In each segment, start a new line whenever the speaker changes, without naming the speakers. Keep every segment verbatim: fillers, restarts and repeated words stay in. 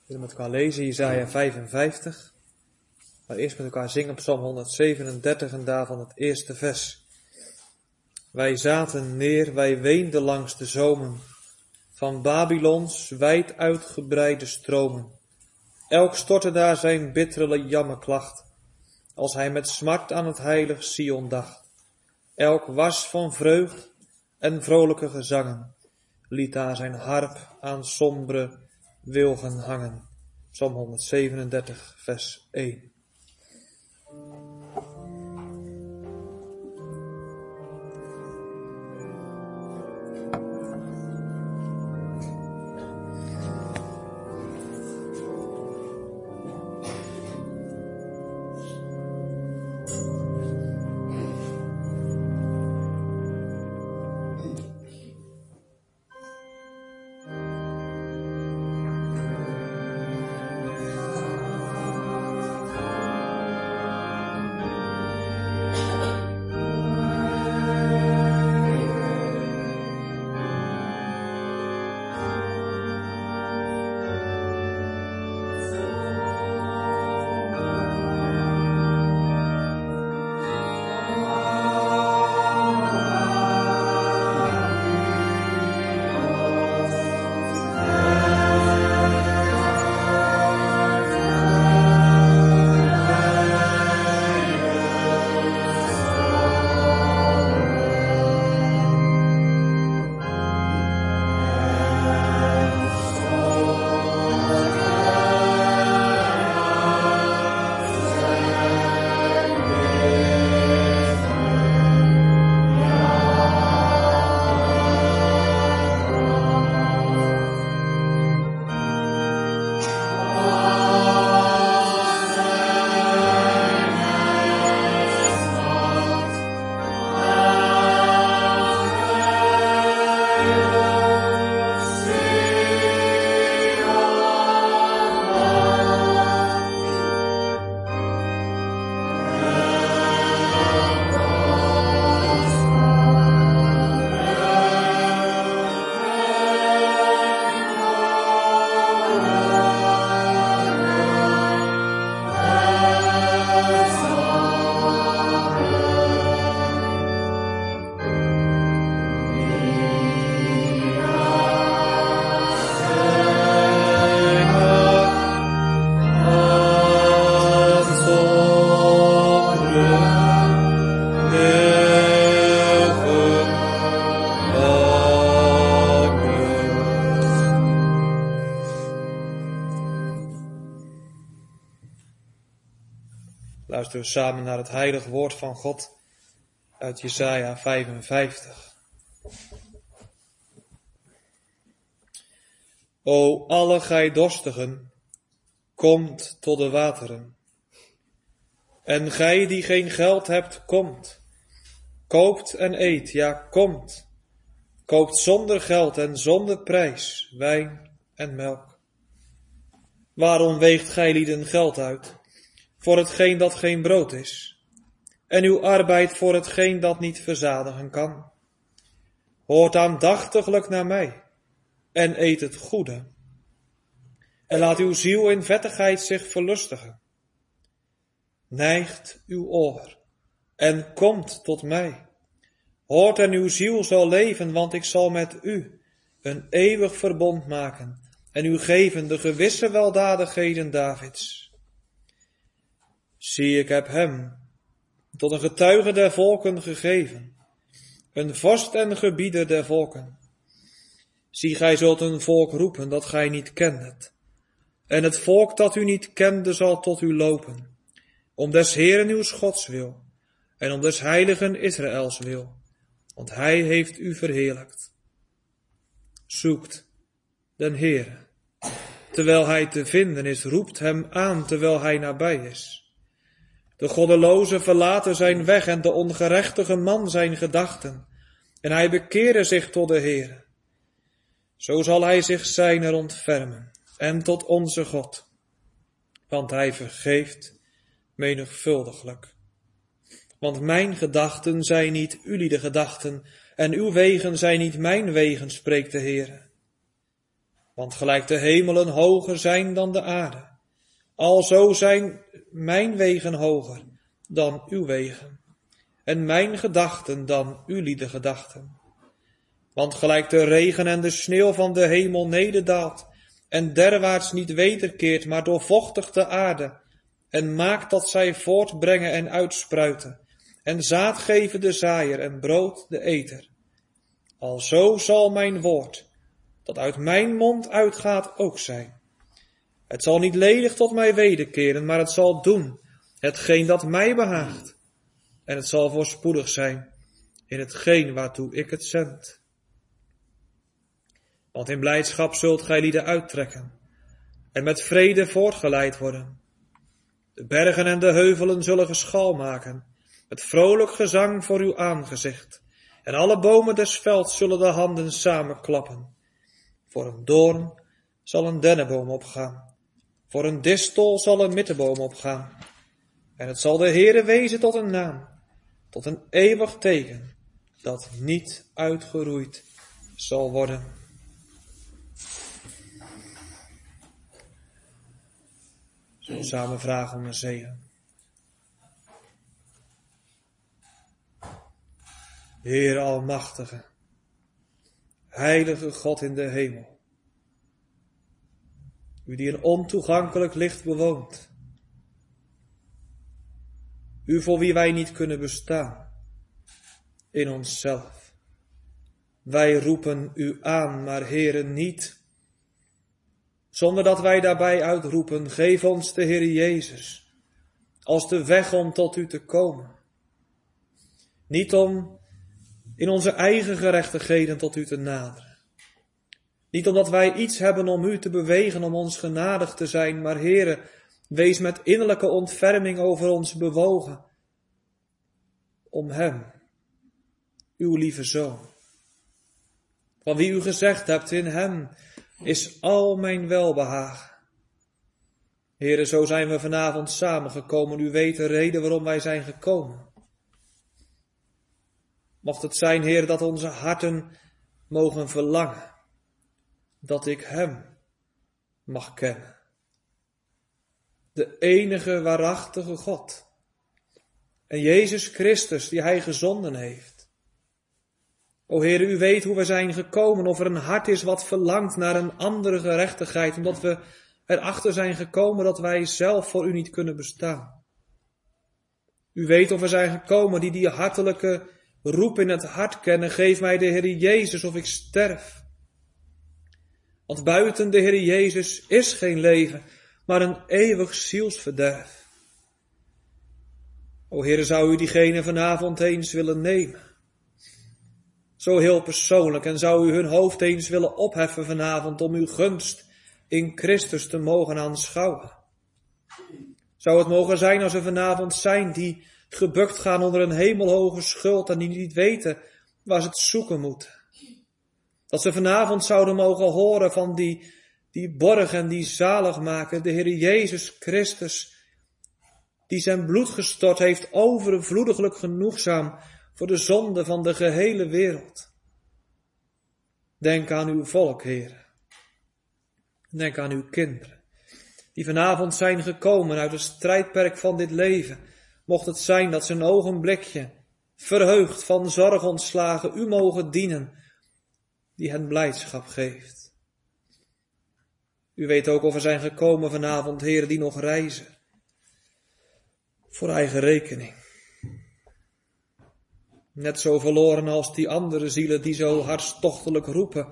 We zullen met elkaar lezen Jesaja vijfenvijftig. Maar eerst met elkaar zingen Psalm honderdzevenendertig en daarvan het eerste vers. Wij zaten neer, wij weenden langs de zomen van Babylons wijd uitgebreide stromen. Elk stortte daar zijn bittere jammerklacht, als hij met smart aan het heilig Sion dacht. Elk was van vreugd en vrolijke gezangen, liet daar zijn harp aan sombere wilgen hangen. Psalm honderdzevenendertig, vers één. Luisteren we samen naar het heilige woord van God uit Jesaja vijfenvijftig. O alle gij dorstigen, komt tot de wateren. En gij die geen geld hebt, komt. Koopt en eet, ja, komt. Koopt zonder geld en zonder prijs wijn en melk. Waarom weegt gij lieden geld uit voor hetgeen dat geen brood is, en uw arbeid voor hetgeen dat niet verzadigen kan? Hoort aandachtiglijk naar mij, en eet het goede, en laat uw ziel in vettigheid zich verlustigen. Neigt uw oor, en komt tot mij. Hoort en uw ziel zal leven, want ik zal met u een eeuwig verbond maken, en u geven de gewisse weldadigheden Davids. Zie, ik heb hem tot een getuige der volken gegeven, een vorst en gebieder der volken. Zie, gij zult een volk roepen dat gij niet kendet, en het volk dat u niet kende zal tot u lopen, om des Heeren uws Gods wil, en om des heiligen Israëls wil, want hij heeft u verheerlijkt. Zoekt den Heere, terwijl hij te vinden is, roept hem aan terwijl hij nabij is. De goddeloze verlaten zijn weg en de ongerechtige man zijn gedachten, en hij bekere zich tot de Heere. Zo zal hij zich zijner ontfermen en tot onze God, want hij vergeeft menigvuldiglijk. Want mijn gedachten zijn niet jullie de gedachten, en uw wegen zijn niet mijn wegen, spreekt de Heere. Want gelijk de hemelen hoger zijn dan de aarde, alzo zijn mijn wegen hoger dan uw wegen, en mijn gedachten dan uw liede gedachten. Want gelijk de regen en de sneeuw van de hemel nederdaalt, en derwaarts niet wederkeert, maar doorvochtigt de aarde, en maakt dat zij voortbrengen en uitspruiten, en zaad geven de zaaier en brood de eter. Alzo zal mijn woord, dat uit mijn mond uitgaat, ook zijn. Het zal niet ledig tot mij wederkeren, maar het zal doen hetgeen dat mij behaagt. En het zal voorspoedig zijn in hetgeen waartoe ik het zend. Want in blijdschap zult gij lieden uittrekken en met vrede voortgeleid worden. De bergen en de heuvelen zullen geschal maken, met vrolijk gezang voor uw aangezicht. En alle bomen des velds zullen de handen samenklappen. Voor een doorn zal een dennenboom opgaan, voor een distel zal een mitteboom opgaan. En het zal de Heere wezen tot een naam, tot een eeuwig teken, dat niet uitgeroeid zal worden. Zullen we samen vragen om een zegen. Heer Almachtige, Heilige God in de hemel, u die een ontoegankelijk licht bewoont, u voor wie wij niet kunnen bestaan, in onszelf. Wij roepen u aan, maar Heere niet, zonder dat wij daarbij uitroepen, geef ons de Heer Jezus, als de weg om tot u te komen. Niet om in onze eigen gerechtigheden tot u te naderen. Niet omdat wij iets hebben om u te bewegen om ons genadig te zijn, maar Heere, wees met innerlijke ontferming over ons bewogen. Om hem, uw lieve Zoon, van wie u gezegd hebt, in hem is al mijn welbehagen. Heere, zo zijn we vanavond samengekomen. U weet de reden waarom wij zijn gekomen. Mocht het zijn, Heer, dat onze harten mogen verlangen, dat ik hem mag kennen. De enige waarachtige God. En Jezus Christus, die hij gezonden heeft. O Heer, u weet hoe we zijn gekomen, of er een hart is wat verlangt naar een andere gerechtigheid, omdat we erachter zijn gekomen dat wij zelf voor u niet kunnen bestaan. U weet of we zijn gekomen die die hartelijke roep in het hart kennen, geef mij de Heer Jezus of ik sterf. Want buiten de Heer Jezus is geen leven, maar een eeuwig zielsverderf. O Heer, zou u diegene vanavond eens willen nemen? Zo heel persoonlijk, en zou u hun hoofd eens willen opheffen vanavond om uw gunst in Christus te mogen aanschouwen? Zou het mogen zijn als er vanavond zijn die gebukt gaan onder een hemelhoge schuld en die niet weten waar ze het zoeken moeten? Dat ze vanavond zouden mogen horen van die, die borg en die zaligmaker, de Heer Jezus Christus, die zijn bloed gestort heeft, overvloediglijk genoegzaam voor de zonde van de gehele wereld. Denk aan uw volk, Heer. Denk aan uw kinderen, die vanavond zijn gekomen uit het strijdperk van dit leven. Mocht het zijn dat ze een ogenblikje, verheugd van zorg ontslagen, u mogen dienen, die hen blijdschap geeft. U weet ook of er zijn gekomen vanavond, Heer, die nog reizen, voor eigen rekening. Net zo verloren als die andere zielen die zo hartstochtelijk roepen.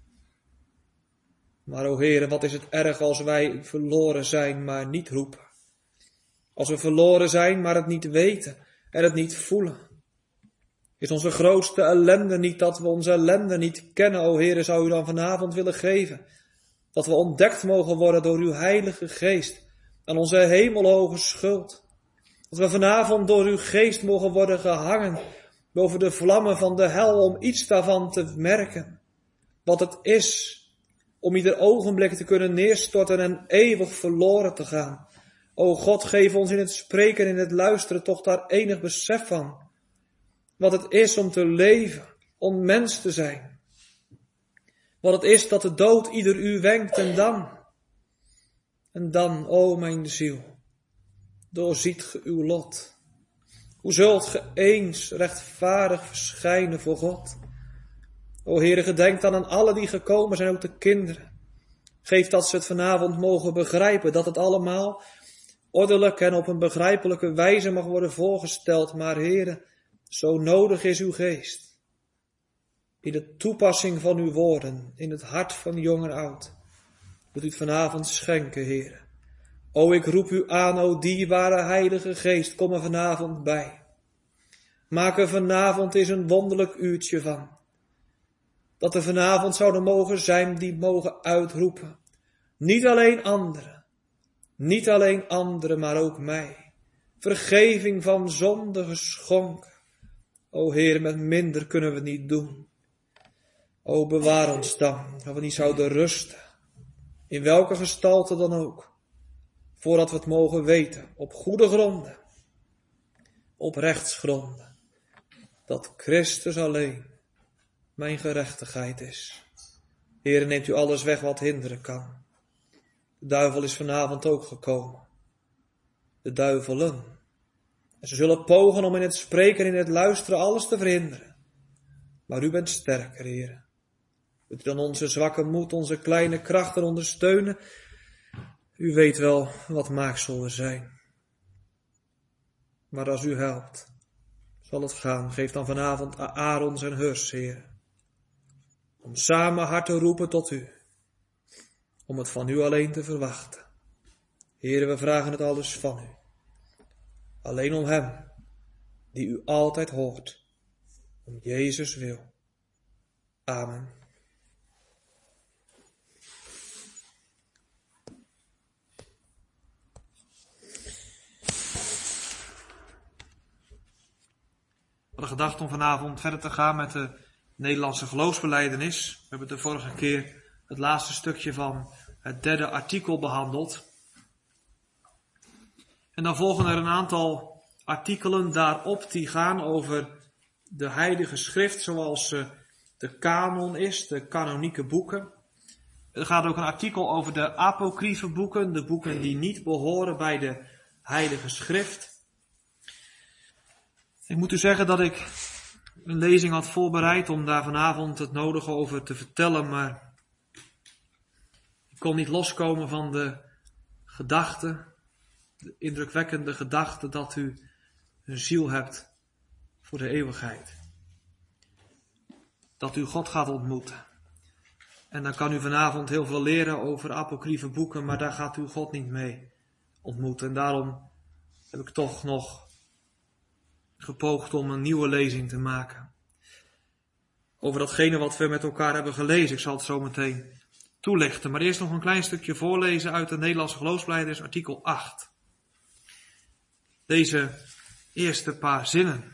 Maar o Heere, wat is het erg als wij verloren zijn, maar niet roepen. Als we verloren zijn, maar het niet weten en het niet voelen. Is onze grootste ellende niet dat we onze ellende niet kennen, o Heere, zou u dan vanavond willen geven. Dat we ontdekt mogen worden door uw heilige geest aan onze hemelhoge schuld. Dat we vanavond door uw geest mogen worden gehangen boven de vlammen van de hel om iets daarvan te merken. Wat het is om ieder ogenblik te kunnen neerstorten en eeuwig verloren te gaan. O God, geef ons in het spreken en in het luisteren toch daar enig besef van. Wat het is om te leven, om mens te zijn. wat het is dat de dood ieder u wenkt en dan, en dan, o mijn ziel, doorziet ge uw lot. Hoe zult ge eens rechtvaardig verschijnen voor God? O Heere, gedenk dan aan alle die gekomen zijn, ook de kinderen. Geef dat ze het vanavond mogen begrijpen, dat het allemaal ordelijk en op een begrijpelijke wijze mag worden voorgesteld. Maar Heere, zo nodig is uw geest. In de toepassing van uw woorden, in het hart van jong en oud. Wilt u het vanavond schenken, Heere. O, ik roep u aan, o dierbare Heilige Geest, kom er vanavond bij. Maak er vanavond eens een wonderlijk uurtje van. Dat er vanavond zouden mogen zijn die mogen uitroepen. Niet alleen anderen, niet alleen anderen, maar ook mij. Vergeving van zonde geschonken. O Heer, met minder kunnen we het niet doen. O, bewaar ons dan, dat we niet zouden rusten. In welke gestalte dan ook. Voordat we het mogen weten, op goede gronden. Op rechtsgronden. Dat Christus alleen mijn gerechtigheid is. Heere, neemt u alles weg wat hinderen kan. De duivel is vanavond ook gekomen. De duivelen. En ze zullen pogen om in het spreken en in het luisteren alles te verhinderen. Maar u bent sterker, Heere. Wilt u dan onze zwakke moed, onze kleine krachten ondersteunen? U weet wel wat maaksel we zijn. Maar als u helpt, zal het gaan. Geef dan vanavond Aarons en Hurs, Heer. Om samen hard te roepen tot u. Om het van u alleen te verwachten. Heere, we vragen het alles van u. Alleen om hem, die u altijd hoort. Om Jezus wil. Amen. We hadden gedacht om vanavond verder te gaan met de Nederlandse geloofsbelijdenis. We hebben de vorige keer het laatste stukje van het derde artikel behandeld. En dan volgen er een aantal artikelen daarop die gaan over de Heilige Schrift zoals de kanon is, de kanonieke boeken. Er gaat ook een artikel over de apocryfe boeken, de boeken die niet behoren bij de Heilige Schrift. Ik moet u zeggen dat ik een lezing had voorbereid om daar vanavond het nodige over te vertellen, maar ik kon niet loskomen van de gedachte, de indrukwekkende gedachte dat u een ziel hebt voor de eeuwigheid. Dat u God gaat ontmoeten. En dan kan u vanavond heel veel leren over apocryfe boeken, maar daar gaat u God niet mee ontmoeten. En daarom heb ik toch nog gepoogd om een nieuwe lezing te maken. Over datgene wat we met elkaar hebben gelezen. Ik zal het zo meteen toelichten. Maar eerst nog een klein stukje voorlezen uit de Nederlandse geloofsbelijdenis, artikel acht. Deze eerste paar zinnen.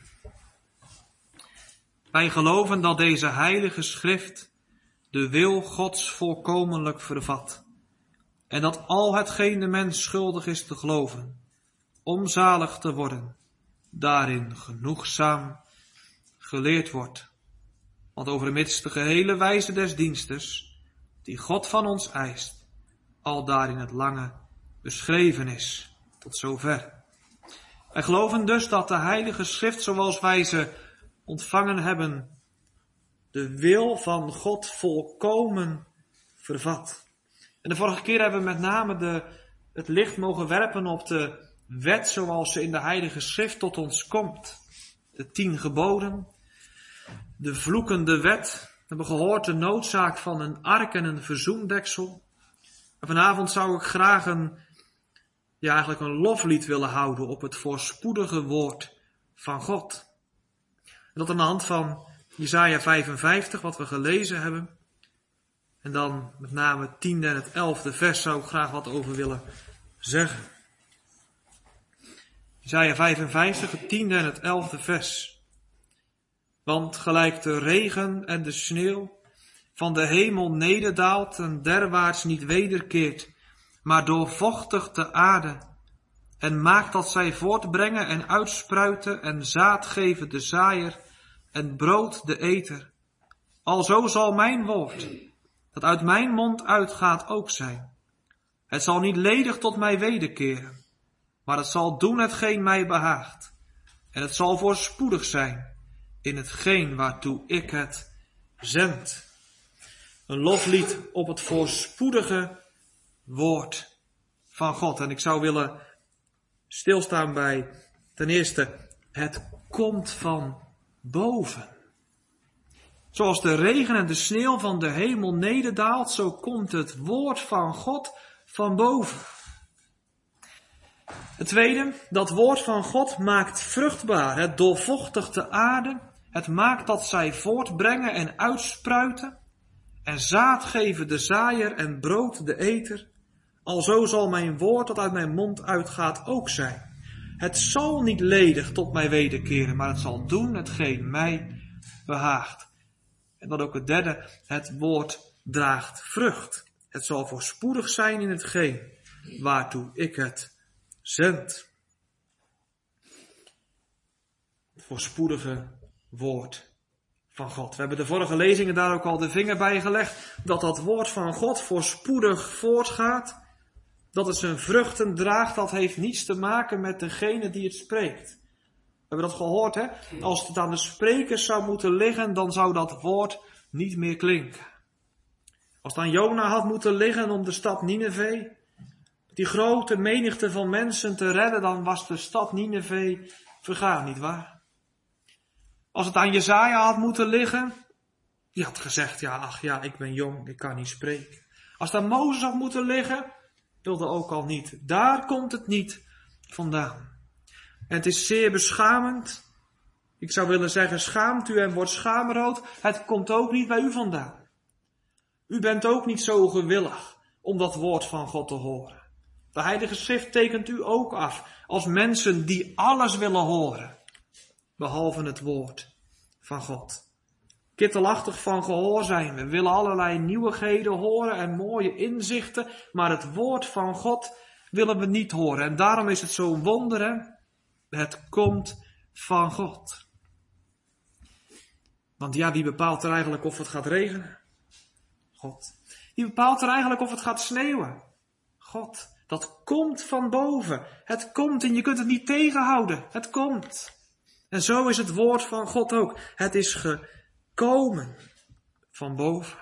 Wij geloven dat deze heilige schrift de wil Gods volkomenlijk vervat. En dat al hetgeen de mens schuldig is te geloven, om zalig te worden, daarin genoegzaam geleerd wordt. Want overmits de gehele wijze des dienstes, die God van ons eist, al daarin het lange beschreven is. Tot zover. Wij geloven dus dat de Heilige Schrift, zoals wij ze ontvangen hebben, de wil van God volkomen vervat. En de vorige keer hebben we met name de, het licht mogen werpen op de wet zoals ze in de Heilige Schrift tot ons komt. De tien geboden, de vloekende wet. We hebben gehoord de noodzaak van een ark en een verzoendeksel. En vanavond zou ik graag een, ja eigenlijk een loflied willen houden op het voorspoedige woord van God. En dat aan de hand van Jesaja vijfenvijftig, wat we gelezen hebben. En dan met name het tiende en het elfde vers zou ik graag wat over willen zeggen. Jesaja vijfenvijftig, het tiende en het elfde vers. Want gelijk de regen en de sneeuw van de hemel nederdaalt en derwaarts niet wederkeert, maar doorvochtigt de aarde en maakt dat zij voortbrengen en uitspruiten en zaad geven de zaaier en brood de eter. Alzo zal mijn woord dat uit mijn mond uitgaat ook zijn. Het zal niet ledig tot mij wederkeren, maar het zal doen hetgeen mij behaagt. En het zal voorspoedig zijn in hetgeen waartoe ik het zend. Een loflied op het voorspoedige woord van God. En ik zou willen stilstaan bij ten eerste, het komt van boven. Zoals de regen en de sneeuw van de hemel nederdaalt, zo komt het woord van God van boven. Het tweede, dat woord van God maakt vruchtbaar. Het doorvochtigt de aarde. Het maakt dat zij voortbrengen en uitspruiten. En zaad geven de zaaier en brood de eter. Alzo zal mijn woord dat uit mijn mond uitgaat ook zijn. Het zal niet ledig tot mij wederkeren, maar het zal doen hetgeen mij behaagt. En dan ook het derde, het woord draagt vrucht. Het zal voorspoedig zijn in hetgeen waartoe ik het zend. Het voorspoedige woord van God. We hebben de vorige lezingen daar ook al de vinger bij gelegd, dat dat woord van God voorspoedig voortgaat. Dat het zijn vruchten draagt, dat heeft niets te maken met degene die het spreekt. We hebben dat gehoord, hè? Als het aan de sprekers zou moeten liggen, dan zou dat woord niet meer klinken. Als het aan Jona had moeten liggen om de stad Nineve, die grote menigte van mensen te redden, dan was de stad Nineve vergaan, nietwaar? Als het aan Jesaja had moeten liggen, die had gezegd, ja, ach ja, ik ben jong, ik kan niet spreken. Als het aan Mozes had moeten liggen, wilde ook al niet. Daar komt het niet vandaan. En het is zeer beschamend. Ik zou willen zeggen, schaamt u en wordt schaamrood. Het komt ook niet bij u vandaan. U bent ook niet zo gewillig om dat woord van God te horen. De Heilige Schrift tekent u ook af als mensen die alles willen horen, behalve het woord van God. Kittelachtig van gehoor zijn. We willen allerlei nieuwigheden horen en mooie inzichten, maar het woord van God willen we niet horen. En daarom is het zo'n wonder, hè? Het komt van God. Want ja, wie bepaalt er eigenlijk of het gaat regenen? God. Wie bepaalt er eigenlijk of het gaat sneeuwen? God. Dat komt van boven. Het komt en je kunt het niet tegenhouden. Het komt. En zo is het woord van God ook. Het is gekomen van boven.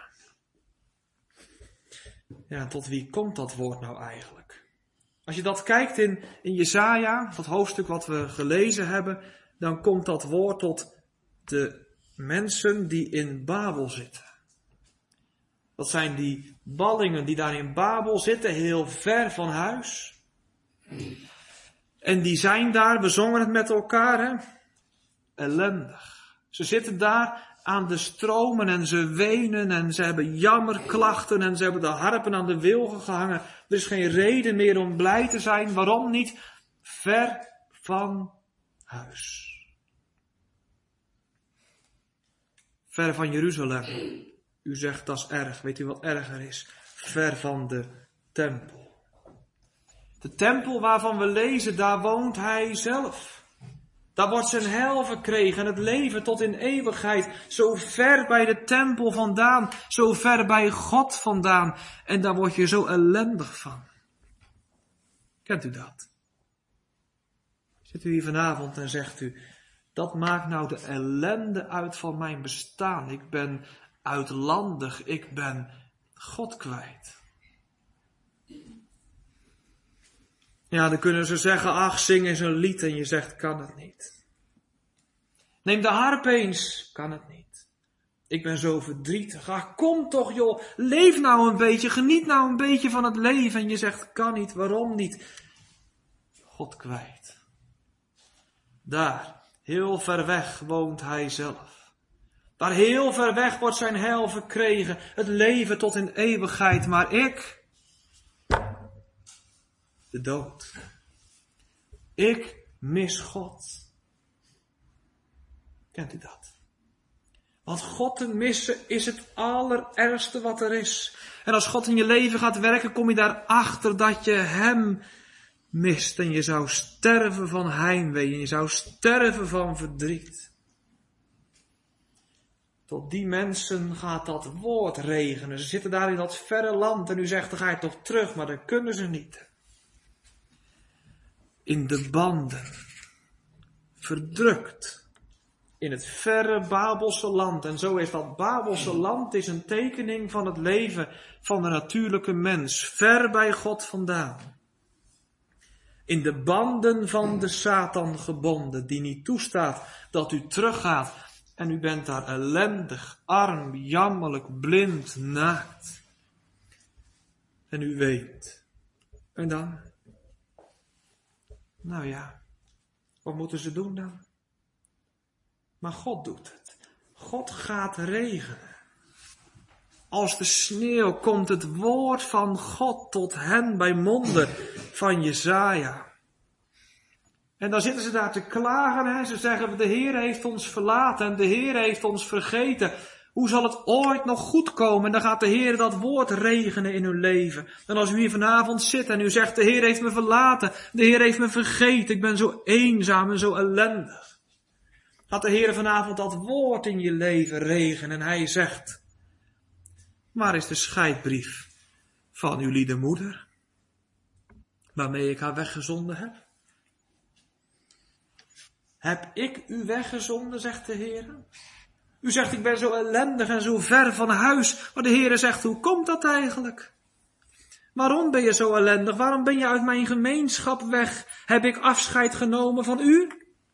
Ja, tot wie komt dat woord nou eigenlijk? Als je dat kijkt in, in Jesaja, dat hoofdstuk wat we gelezen hebben, dan komt dat woord tot de mensen die in Babel zitten. Dat zijn die ballingen die daar in Babel zitten, heel ver van huis. En die zijn daar, we zongen het met elkaar, hè? Ellendig. Ze zitten daar aan de stromen en ze wenen en ze hebben jammerklachten en ze hebben de harpen aan de wilgen gehangen. Er is geen reden meer om blij te zijn. Waarom niet? Ver van huis. Ver van Jeruzalem. U zegt dat is erg. Weet u wat erger is? Ver van de tempel. De tempel waarvan we lezen, daar woont hij zelf. Daar wordt zijn heil verkregen en het leven tot in eeuwigheid. Zo ver bij de tempel vandaan. Zo ver bij God vandaan. En daar word je zo ellendig van. Kent u dat? Zit u hier vanavond en zegt u, dat maakt nou de ellende uit van mijn bestaan. Ik ben uitlandig, ik ben God kwijt. Ja, dan kunnen ze zeggen, ach, zing eens een lied en je zegt, kan het niet. Neem de harp eens, kan het niet. Ik ben zo verdrietig. Ach, kom toch joh, leef nou een beetje, geniet nou een beetje van het leven. En je zegt, kan niet, waarom niet? God kwijt. Daar, heel ver weg, woont hij zelf. Daar heel ver weg wordt zijn heil verkregen, het leven tot in eeuwigheid. Maar ik, de dood. Ik mis God. Kent u dat? Want God te missen is het allerergste wat er is. En als God in je leven gaat werken, kom je daarachter dat je hem mist. En je zou sterven van heimwee. En je zou sterven van verdriet. Tot die mensen gaat dat woord regenen. Ze zitten daar in dat verre land en u zegt, dan ga je toch terug, maar dat kunnen ze niet. In de banden, verdrukt, in het verre Babelse land. En zo is dat Babelse land is een tekening van het leven van de natuurlijke mens, ver bij God vandaan. In de banden van de Satan gebonden, die niet toestaat dat u teruggaat. En u bent daar ellendig, arm, jammerlijk, blind, naakt. En u weet. En dan? Nou ja, wat moeten ze doen dan? Maar God doet het. God gaat regenen. Als de sneeuw komt het woord van God tot hen bij monden van Jesaja. En dan zitten ze daar te klagen. Hè? Ze zeggen, de Heer heeft ons verlaten en de Heer heeft ons vergeten. Hoe zal het ooit nog goed komen? En dan gaat de Heer dat woord regenen in hun leven. En als u hier vanavond zit en u zegt, de Heer heeft me verlaten. De Heer heeft me vergeten. Ik ben zo eenzaam en zo ellendig. Gaat de Heer vanavond dat woord in je leven regenen. En hij zegt, waar is de scheidbrief van uw lieve moeder? Waarmee ik haar weggezonden heb? Heb ik u weggezonden, zegt de Heer? U zegt, ik ben zo ellendig en zo ver van huis. Maar de Heer zegt, hoe komt dat eigenlijk? Waarom ben je zo ellendig? Waarom ben je uit mijn gemeenschap weg? Heb ik afscheid genomen van u?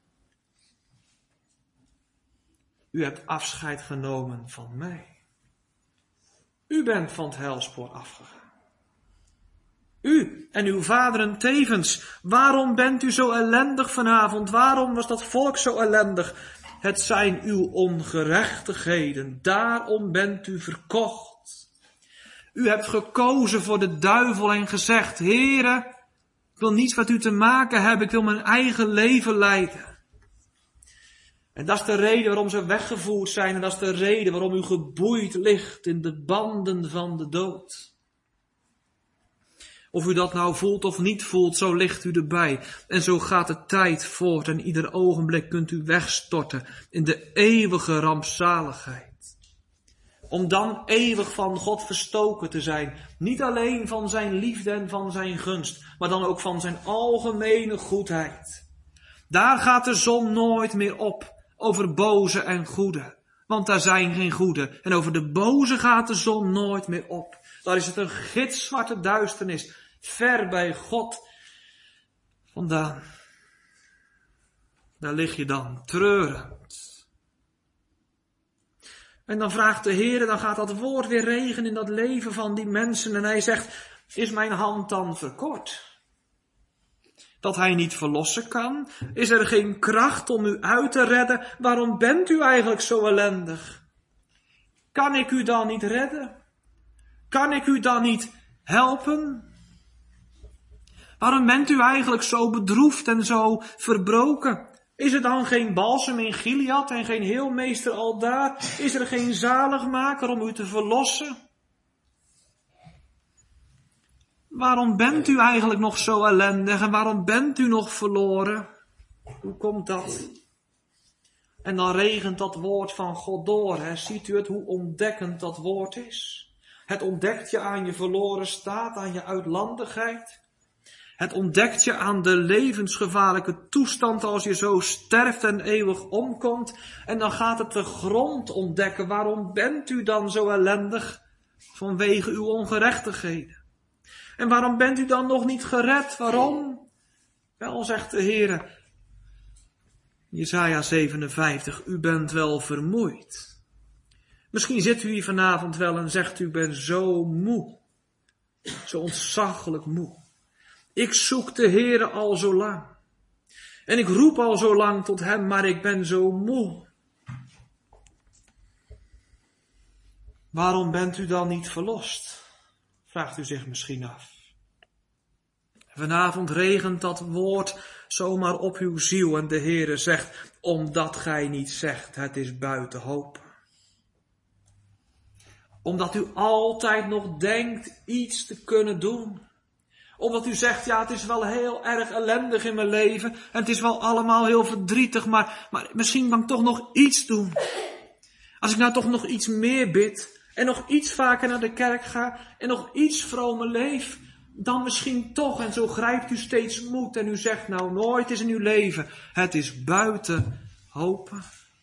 U hebt afscheid genomen van mij. U bent van het helspoor afgegaan. U en uw vaderen tevens. Waarom bent u zo ellendig vanavond? Waarom was dat volk zo ellendig? Het zijn uw ongerechtigheden. Daarom bent u verkocht. U hebt gekozen voor de duivel en gezegd, Heere, ik wil niets met u te maken hebben. Ik wil mijn eigen leven leiden. En dat is de reden waarom ze weggevoerd zijn. En dat is de reden waarom u geboeid ligt in de banden van de dood. Of u dat nou voelt of niet voelt, zo ligt u erbij. En zo gaat de tijd voort en ieder ogenblik kunt u wegstorten in de eeuwige rampzaligheid. Om dan eeuwig van God verstoken te zijn. Niet alleen van zijn liefde en van zijn gunst, maar dan ook van zijn algemene goedheid. Daar gaat de zon nooit meer op over boze en goede. Want daar zijn geen goede. En over de boze gaat de zon nooit meer op. Daar is het een gitzwarte duisternis. Ver bij God vandaan. Daar lig je dan treurend. En dan vraagt de Heer, dan gaat dat woord weer regenen in dat leven van die mensen. En hij zegt, is mijn hand dan verkort? Dat hij niet verlossen kan? Is er geen kracht om u uit te redden? Waarom bent u eigenlijk zo ellendig? Kan ik u dan niet redden? Kan ik u dan niet helpen? Waarom bent u eigenlijk zo bedroefd en zo verbroken? Is er dan geen balsem in Gilead en geen heelmeester aldaar? Is er geen zaligmaker om u te verlossen? Waarom bent u eigenlijk nog zo ellendig en waarom bent u nog verloren? Hoe komt dat? En dan regent dat woord van God door. Hè? Ziet u het, hoe ontdekkend dat woord is? Het ontdekt je aan je verloren staat, aan je uitlandigheid. Het ontdekt je aan de levensgevaarlijke toestand als je zo sterft en eeuwig omkomt. En dan gaat het de grond ontdekken. Waarom bent u dan zo ellendig? Vanwege uw ongerechtigheden. En waarom bent u dan nog niet gered? Waarom? Wel, zegt de Heer, Jesaja zevenenvijftig, u bent wel vermoeid. Misschien zit u hier vanavond wel en zegt u, ben zo moe. Zo ontzaglijk moe. Ik zoek de Heere al zo lang. En ik roep al zo lang tot hem, maar ik ben zo moe. Waarom bent u dan niet verlost? Vraagt u zich misschien af. Vanavond regent dat woord zomaar op uw ziel en de Heere zegt, omdat gij niet zegt, het is buiten hoop. Omdat u altijd nog denkt iets te kunnen doen. Omdat u zegt, ja, het is wel heel erg ellendig in mijn leven. En het is wel allemaal heel verdrietig, maar, maar misschien kan ik toch nog iets doen. Als ik nou toch nog iets meer bid en nog iets vaker naar de kerk ga en nog iets vromer leef, dan misschien toch. En zo grijpt u steeds moed en u zegt nou nooit is in uw leven, het is buiten hopen.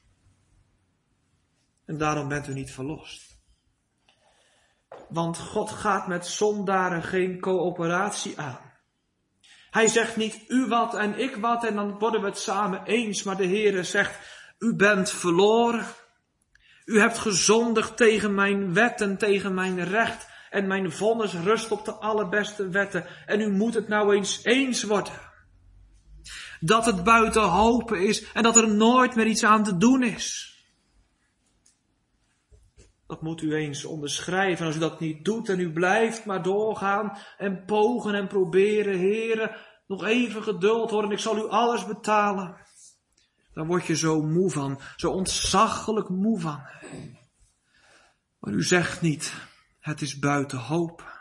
En daarom bent u niet verlost. Want God gaat met zondaren geen coöperatie aan. Hij zegt niet u wat en ik wat en dan worden we het samen eens. Maar de Heere zegt, u bent verloren. U hebt gezondigd tegen mijn wetten, tegen mijn recht. En mijn vonnis rust op de allerbeste wetten. En u moet het nou eens eens worden. Dat het buiten hopen is en dat er nooit meer iets aan te doen is. Dat moet u eens onderschrijven. Als u dat niet doet en u blijft maar doorgaan en pogen en proberen. Heere, nog even geduld hoor en ik zal u alles betalen. Dan word je zo moe van, zo ontzaglijk moe van. Maar u zegt niet, het is buiten hoop.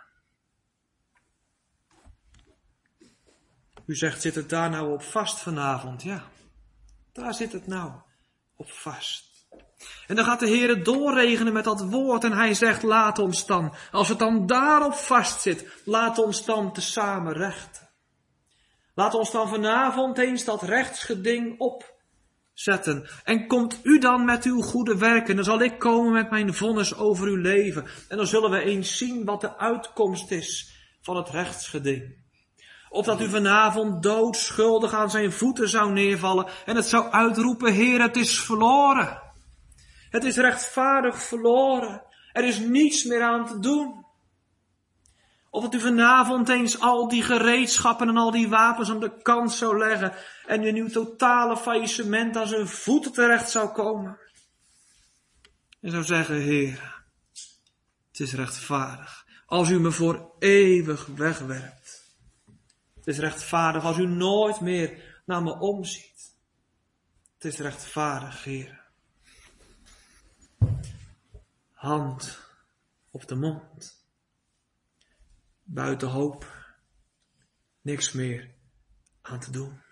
U zegt, zit het daar nou op vast vanavond? Ja, daar zit het nou op vast. En dan gaat de Heere doorregenen met dat woord en hij zegt, laat ons dan, als het dan daarop vast zit, laat ons dan tezamen rechten. Laat ons dan vanavond eens dat rechtsgeding opzetten. En komt u dan met uw goede werken, dan zal ik komen met mijn vonnis over uw leven. En dan zullen we eens zien wat de uitkomst is van het rechtsgeding. Of dat u vanavond doodschuldig aan zijn voeten zou neervallen en het zou uitroepen, Heer, het is verloren. Het is rechtvaardig verloren. Er is niets meer aan te doen. Of dat u vanavond eens al die gereedschappen en al die wapens aan de kant zou leggen en in uw totale faillissement aan zijn voeten terecht zou komen. En zou zeggen, Heer, het is rechtvaardig als u me voor eeuwig wegwerpt. Het is rechtvaardig als u nooit meer naar me omziet. Het is rechtvaardig, Heer. Hand op de mond. Buiten hoop. Niks meer aan te doen.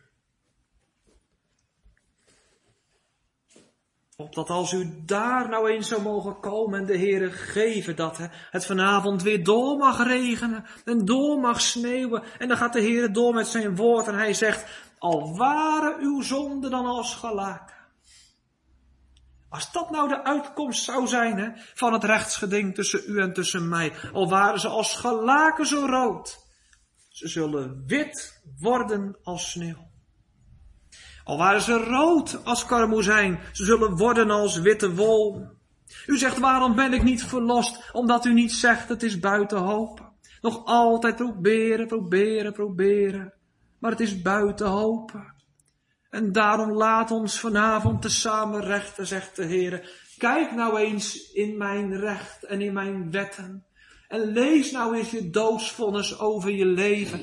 Opdat als u daar nou eens zou mogen komen en de Heere geven dat hè, het vanavond weer door mag regenen en door mag sneeuwen. En dan gaat de Heere door met zijn woord en hij zegt, al waren uw zonden dan als scharlaken. Als dat nou de uitkomst zou zijn hè, van het rechtsgeding tussen u en tussen mij. Al waren ze als scharlaken zo rood. Ze zullen wit worden als sneeuw. Al waren ze rood als karmozijn. Ze zullen worden als witte wol. U zegt, waarom ben ik niet verlost? Omdat u niet zegt, het is buiten hoop. Nog altijd proberen, proberen, proberen. Maar het is buiten hoop. En daarom laat ons vanavond tezamen rechten, zegt de Heere. Kijk nou eens in mijn recht en in mijn wetten. En lees nou eens je doodsvonnis over je leven.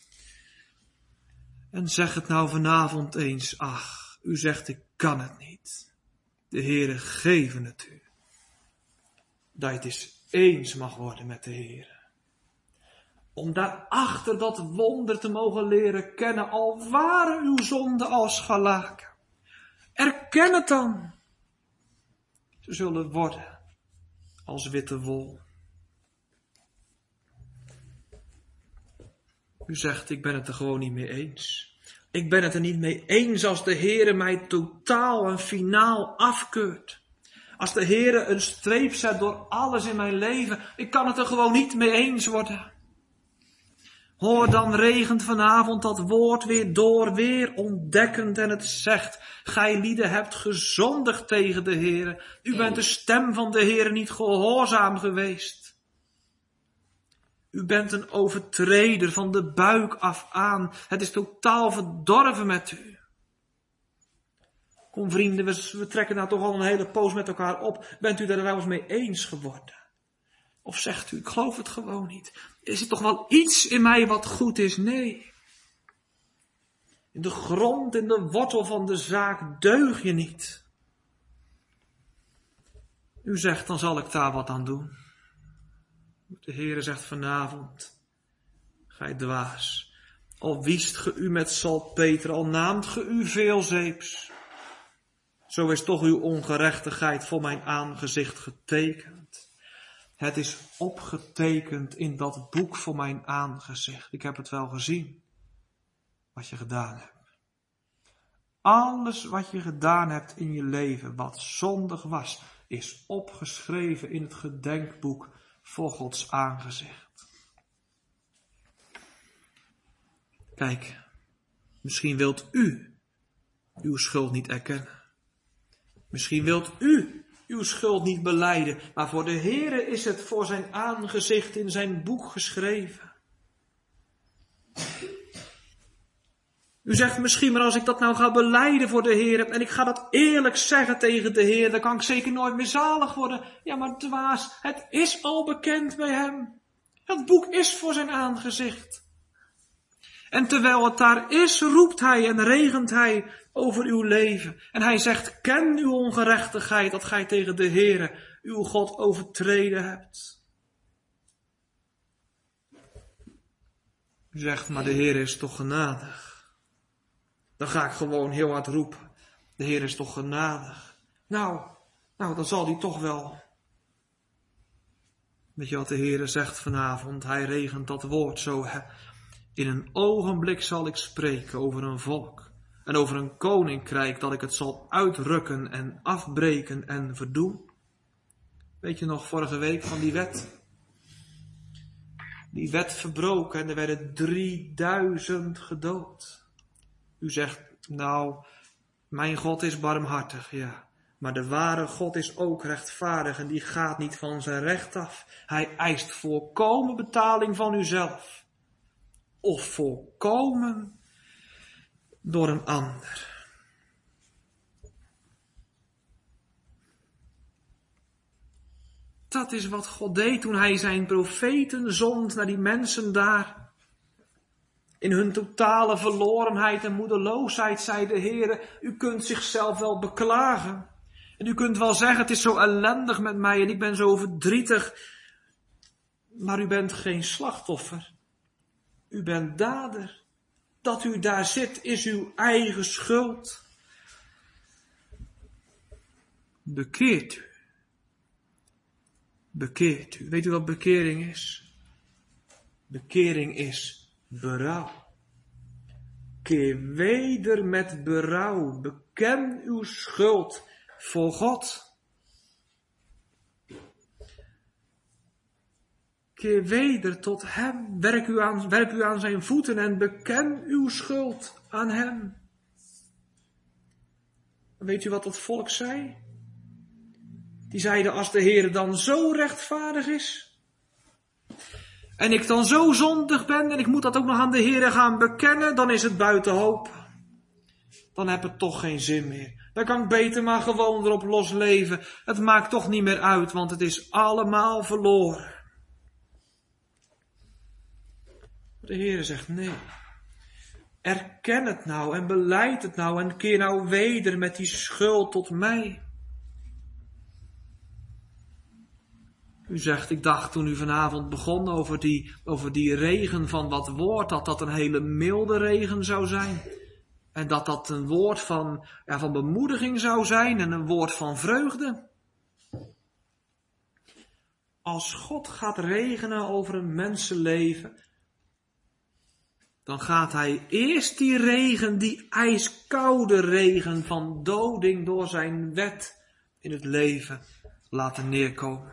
En zeg het nou vanavond eens. Ach, u zegt ik kan het niet. De Heere geven het u. Dat je het eens eens mag worden met de Heere. Om daarachter dat wonder te mogen leren kennen, al waren uw zonden als scharlaken. Erken het dan. Ze zullen worden als witte wol. U zegt, ik ben het er gewoon niet mee eens. Ik ben het er niet mee eens als de Heere mij totaal en finaal afkeurt. Als de Heere een streep zet door alles in mijn leven. Ik kan het er gewoon niet mee eens worden. Hoor, dan regent vanavond dat woord weer door, weer ontdekkend en het zegt, gij lieden hebt gezondigd tegen de Heere. U bent de stem van de Heere niet gehoorzaam geweest. U bent een overtreder van de buik af aan. Het is totaal verdorven met u. Kom vrienden, we, we trekken nou toch al een hele poos met elkaar op. Bent u daar nou eens mee eens geworden? Of zegt u, ik geloof het gewoon niet. Is er toch wel iets in mij wat goed is? Nee. In de grond, in de wortel van de zaak deug je niet. U zegt, dan zal ik daar wat aan doen. De Heere zegt vanavond, gij dwaas. Al wiest ge u met salpeter, al naamt ge u veel zeeps. Zo is toch uw ongerechtigheid voor mijn aangezicht getekend. Het is opgetekend in dat boek voor mijn aangezicht. Ik heb het wel gezien, wat je gedaan hebt. Alles wat je gedaan hebt in je leven, wat zondig was, is opgeschreven in het gedenkboek voor Gods aangezicht. Kijk, misschien wilt u uw schuld niet erkennen. Misschien wilt u uw schuld niet belijden, maar voor de Heere is het voor zijn aangezicht in zijn boek geschreven. U zegt misschien, maar als ik dat nou ga belijden voor de Heer en ik ga dat eerlijk zeggen tegen de Heer, dan kan ik zeker nooit meer zalig worden. Ja, maar dwaas, het is al bekend bij hem. Het boek is voor zijn aangezicht. En terwijl het daar is, roept hij en regent hij over uw leven. En hij zegt, ken uw ongerechtigheid dat gij tegen de Heere, uw God, overtreden hebt. U zegt, maar de Heer is toch genadig. Dan ga ik gewoon heel hard roepen. De Heer is toch genadig. Nou, nou, dan zal hij toch wel. Weet je wat de Heer zegt vanavond? Hij regent dat woord zo. Hè? In een ogenblik zal ik spreken over een volk. En over een koninkrijk dat ik het zal uitrukken en afbreken en verdoen. Weet je nog vorige week van die wet? Die wet verbroken en er werden drieduizend gedood. U zegt, nou, mijn God is barmhartig, ja. Maar de ware God is ook rechtvaardig en die gaat niet van zijn recht af. Hij eist volkomen betaling van uzelf. Of volkomen door een ander. Dat is wat God deed toen hij zijn profeten zond naar die mensen daar. In hun totale verlorenheid en moedeloosheid zei de Heere, u kunt zichzelf wel beklagen. En u kunt wel zeggen, het is zo ellendig met mij en ik ben zo verdrietig. Maar u bent geen slachtoffer. U bent dader. Dat u daar zit is uw eigen schuld. Bekeert u. Bekeert u. Weet u wat bekering is? Bekering is berouw. Keer weder met berouw. Beken uw schuld voor God. Keer weder tot hem. Werk u aan, werp u aan zijn voeten en beken uw schuld aan hem. Weet u wat dat volk zei? Die zeiden, als de Heer dan zo rechtvaardig is, en ik dan zo zondig ben en ik moet dat ook nog aan de Heere gaan bekennen, dan is het buiten hoop. Dan heb het toch geen zin meer. Dan kan ik beter maar gewoon erop losleven. Het maakt toch niet meer uit, want het is allemaal verloren. De Heere zegt nee. Erken het nou en belijd het nou en keer nou weder met die schuld tot mij. U zegt, ik dacht toen u vanavond begon over die, over die regen van wat woord, dat dat een hele milde regen zou zijn. En dat dat een woord van, ja, van bemoediging zou zijn en een woord van vreugde. Als God gaat regenen over een mensenleven, dan gaat hij eerst die regen, die ijskoude regen van doding door zijn wet in het leven laten neerkomen.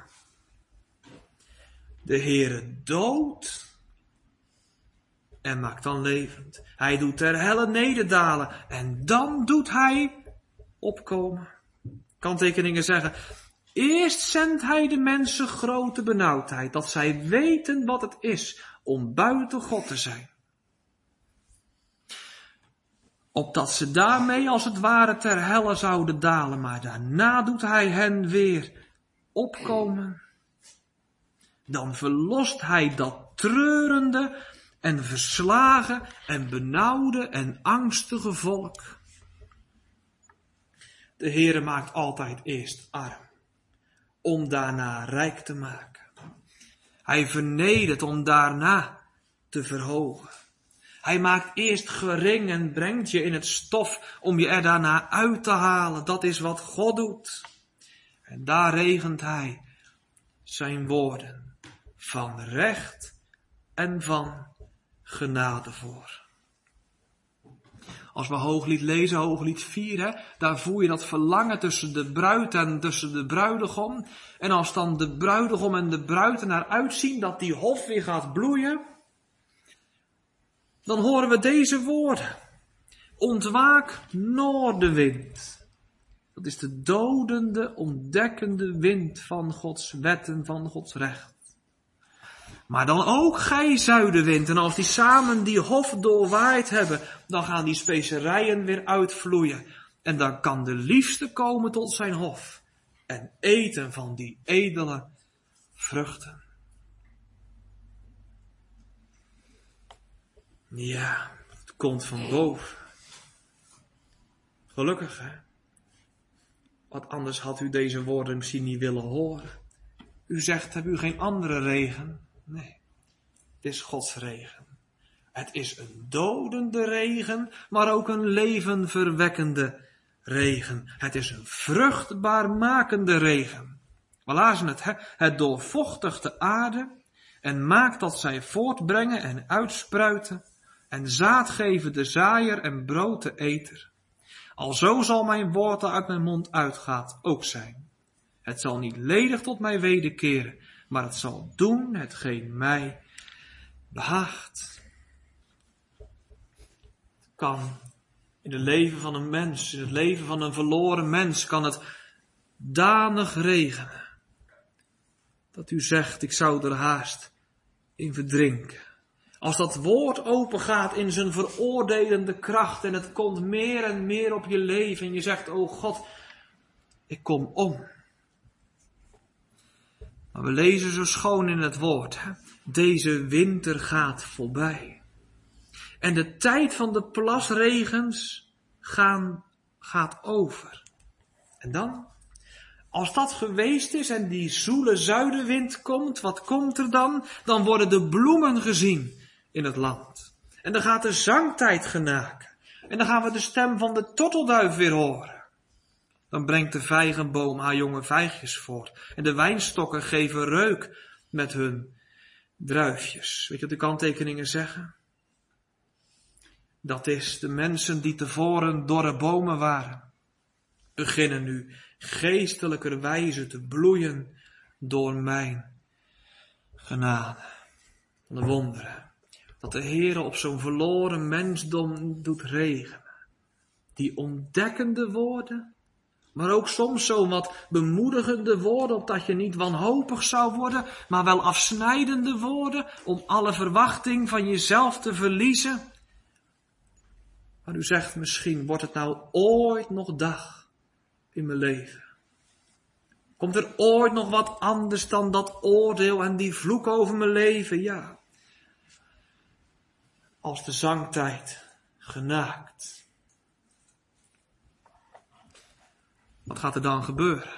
De Heere doodt en maakt dan levend. Hij doet ter helle nederdalen en dan doet hij opkomen. Kanttekeningen zeggen, eerst zendt hij de mensen grote benauwdheid, dat zij weten wat het is om buiten God te zijn. Opdat ze daarmee als het ware ter helle zouden dalen, maar daarna doet hij hen weer opkomen. Dan verlost hij dat treurende en verslagen en benauwde en angstige volk. De Heere maakt altijd eerst arm, om daarna rijk te maken. Hij vernedert om daarna te verhogen. Hij maakt eerst gering en brengt je in het stof om je er daarna uit te halen. Dat is wat God doet. En daar regent hij zijn woorden van recht en van genade voor. Als we Hooglied lezen, Hooglied vier, hè, daar voel je dat verlangen tussen de bruid en tussen de bruidegom. En als dan de bruidegom en de bruid er naar uitzien dat die hof weer gaat bloeien, dan horen we deze woorden. Ontwaak noordenwind. Dat is de dodende, ontdekkende wind van Gods wetten, van Gods recht. Maar dan ook gij zuidenwind. En als die samen die hof doorwaaid hebben, dan gaan die specerijen weer uitvloeien. En dan kan de liefste komen tot zijn hof en eten van die edele vruchten. Ja, het komt van boven. Gelukkig, hè? Want anders had u deze woorden misschien niet willen horen. U zegt, heb u geen andere regen? Nee, het is Gods regen. Het is een dodende regen, maar ook een levenverwekkende regen. Het is een vruchtbaar makende regen. We lazen het, hè? Het doorvochtigt de aarde en maakt dat zij voortbrengen en uitspruiten en zaad geven de zaaier en brood de eter. Alzo zal mijn woord dat uit mijn mond uitgaat ook zijn. Het zal niet ledig tot mij wederkeren, maar het zal doen hetgeen mij behaagt. Het kan in het leven van een mens, in het leven van een verloren mens, kan het danig regenen. Dat u zegt, ik zou er haast in verdrinken. Als dat woord opengaat in zijn veroordelende kracht en het komt meer en meer op je leven en je zegt, oh God, ik kom om. Maar we lezen zo schoon in het woord, hè? Deze winter gaat voorbij. En de tijd van de plasregens gaan, gaat over. En dan? Als dat geweest is en die zoele zuidenwind komt, wat komt er dan? Dan worden de bloemen gezien in het land. En dan gaat de zangtijd genaken. En dan gaan we de stem van de tortelduif weer horen. Dan brengt de vijgenboom haar jonge vijgjes voort. En de wijnstokken geven reuk met hun druifjes. Weet je wat de kanttekeningen zeggen? Dat is de mensen die tevoren dorre bomen waren. Beginnen nu geestelijkerwijze te bloeien door mijn genade. Van de wonderen. Dat de Heere op zo'n verloren mensdom doet regenen. Die ontdekkende woorden, maar ook soms zo wat bemoedigende woorden, opdat je niet wanhopig zou worden, maar wel afsnijdende woorden, om alle verwachting van jezelf te verliezen. Maar u zegt misschien, wordt het nou ooit nog dag in mijn leven? Komt er ooit nog wat anders dan dat oordeel en die vloek over mijn leven? Ja. Als de zangtijd genaakt. Wat gaat er dan gebeuren?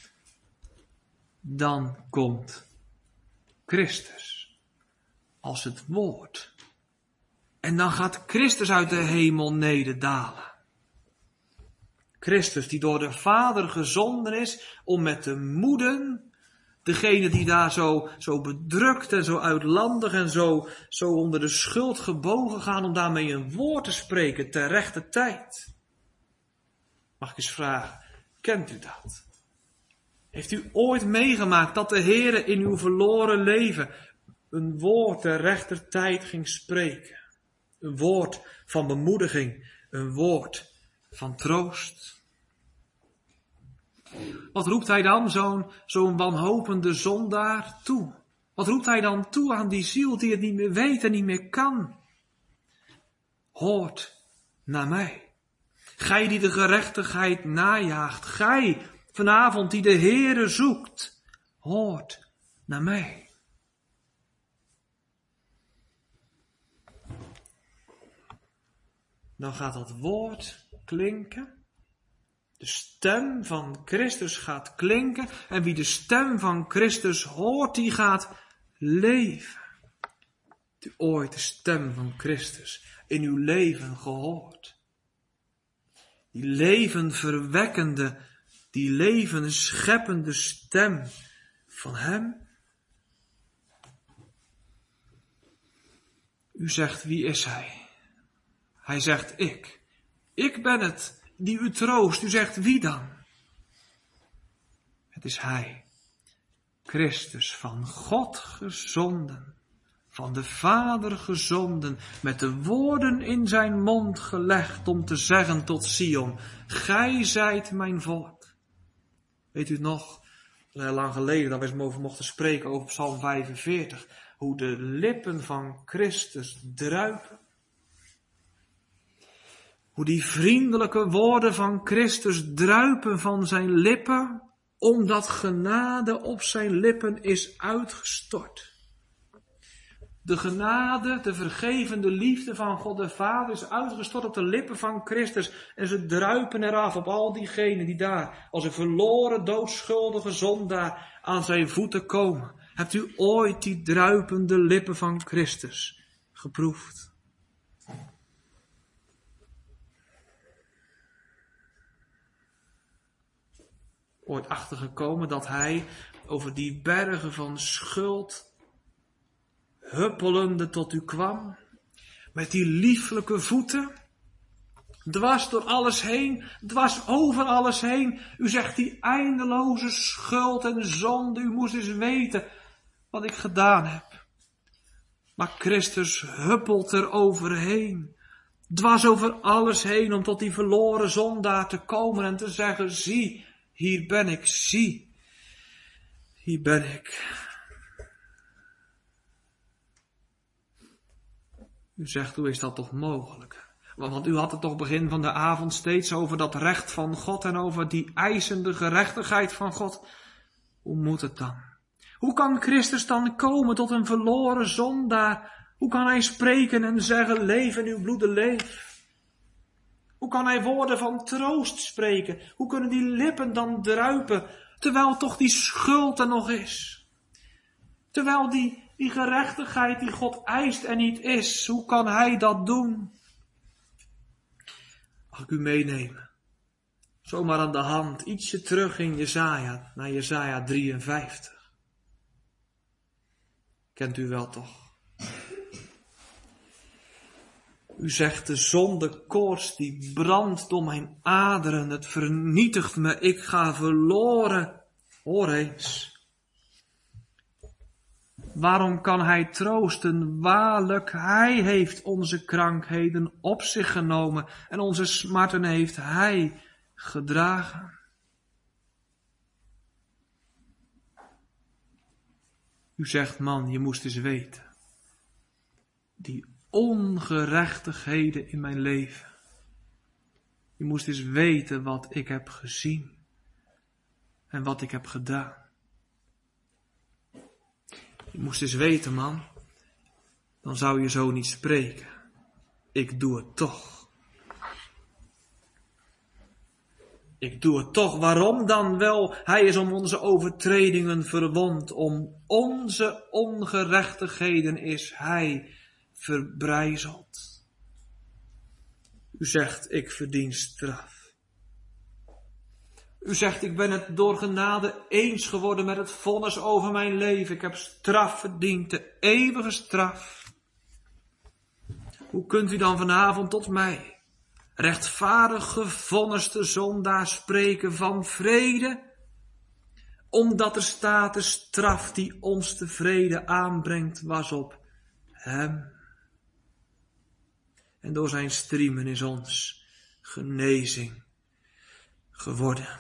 Dan komt Christus als het woord. En dan gaat Christus uit de hemel nederdalen. Christus die door de Vader gezonden is om met de moeden, degene die daar zo, zo bedrukt en zo uitlandig en zo, zo onder de schuld gebogen gaan, om daarmee een woord te spreken ter rechte tijd. Mag ik eens vragen, kent u dat? Heeft u ooit meegemaakt dat de Heere in uw verloren leven een woord ter rechter tijd ging spreken? Een woord van bemoediging, een woord van troost. Wat roept hij dan zo'n, zo'n wanhopende zondaar toe? Wat roept hij dan toe aan die ziel die het niet meer weet en niet meer kan? Hoort naar mij. Gij die de gerechtigheid najaagt, gij vanavond die de Heere zoekt, hoort naar mij. Dan gaat dat woord klinken. De stem van Christus gaat klinken. En wie de stem van Christus hoort, die gaat leven. Hebt u ooit de stem van Christus in uw leven gehoord? Die levenverwekkende, die levenscheppende stem van Hem? U zegt, wie is Hij? Hij zegt, ik. Ik ben het die u troost. U zegt, wie dan? Het is Hij. Christus, van God gezonden. Van de Vader gezonden. Met de woorden in zijn mond gelegd om te zeggen tot Sion. Gij zijt mijn volk. Weet u het nog? Heel lang geleden dat we eens over mochten spreken over Psalm vijfenveertig. Hoe de lippen van Christus druipen. Hoe die vriendelijke woorden van Christus druipen van zijn lippen, omdat genade op zijn lippen is uitgestort. De genade, de vergevende liefde van God de Vader is uitgestort op de lippen van Christus. En ze druipen eraf op al diegenen die daar als een verloren doodschuldige zondaar aan zijn voeten komen. Hebt u ooit die druipende lippen van Christus geproefd? Ooit achtergekomen dat hij over die bergen van schuld huppelende tot u kwam, met die lieflijke voeten, dwars door alles heen, dwars over alles heen. U zegt die eindeloze schuld en zonde, u moest eens weten wat ik gedaan heb. Maar Christus huppelt er overheen, dwars over alles heen, om tot die verloren zondaar te komen en te zeggen, zie, hier ben ik, zie, hier ben ik. U zegt, hoe is dat toch mogelijk? Want u had het toch begin van de avond steeds over dat recht van God en over die eisende gerechtigheid van God. Hoe moet het dan? Hoe kan Christus dan komen tot een verloren zondaar? Hoe kan hij spreken en zeggen, leef in uw bloede leef? Hoe kan hij woorden van troost spreken? Hoe kunnen die lippen dan druipen, terwijl toch die schuld er nog is? Terwijl die, die gerechtigheid die God eist en niet is, hoe kan hij dat doen? Mag ik u meenemen? Zomaar aan de hand, ietsje terug in Jesaja, naar Jesaja drieënvijftig. Kent u wel toch? U zegt, de zondekoorts die brandt door mijn aderen, het vernietigt me, ik ga verloren. Hoor eens. Waarom kan hij troosten? Waarlijk, hij heeft onze krankheden op zich genomen en onze smarten heeft hij gedragen. U zegt, man, je moest eens weten. Die ongerechtigheden in mijn leven. Je moest eens weten wat ik heb gezien en wat ik heb gedaan. Je moest eens weten, man. Dan zou je zo niet spreken. Ik doe het toch. Ik doe het toch. Waarom dan wel? Hij is om onze overtredingen verwond. Om onze ongerechtigheden is hij verbrijzeld. U zegt, ik verdien straf. U zegt, ik ben het door genade eens geworden met het vonnis over mijn leven. Ik heb straf verdiend, de eeuwige straf. Hoe kunt u dan vanavond tot mij, rechtvaardig gevonniste zondaar, spreken van vrede? Omdat er staat, de straf die ons de vrede aanbrengt was op hem. En door zijn striemen is ons genezing geworden.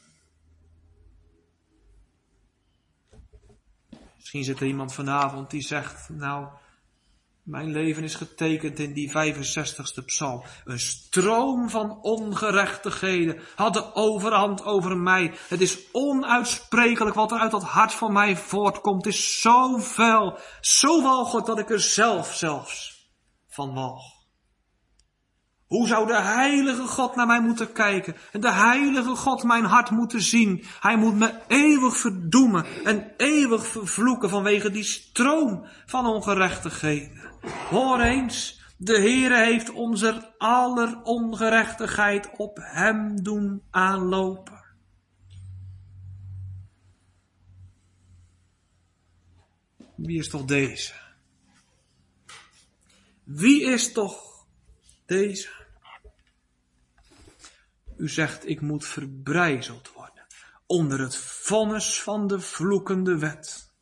Misschien zit er iemand vanavond die zegt, nou, mijn leven is getekend in die vijfenzestigste psalm. Een stroom van ongerechtigheden had de overhand over mij. Het is onuitsprekelijk wat er uit dat hart van mij voortkomt. Het is zo vuil, zo walgelijk dat ik er zelf zelfs van walg. Hoe zou de heilige God naar mij moeten kijken? En de heilige God mijn hart moeten zien. Hij moet me eeuwig verdoemen en eeuwig vervloeken vanwege die stroom van ongerechtigheden. Hoor eens, de Heere heeft onze aller ongerechtigheid op hem doen aanlopen. Wie is toch deze? Wie is toch deze? U zegt, ik moet verbrijzeld worden onder het vonnis van de vloekende wet.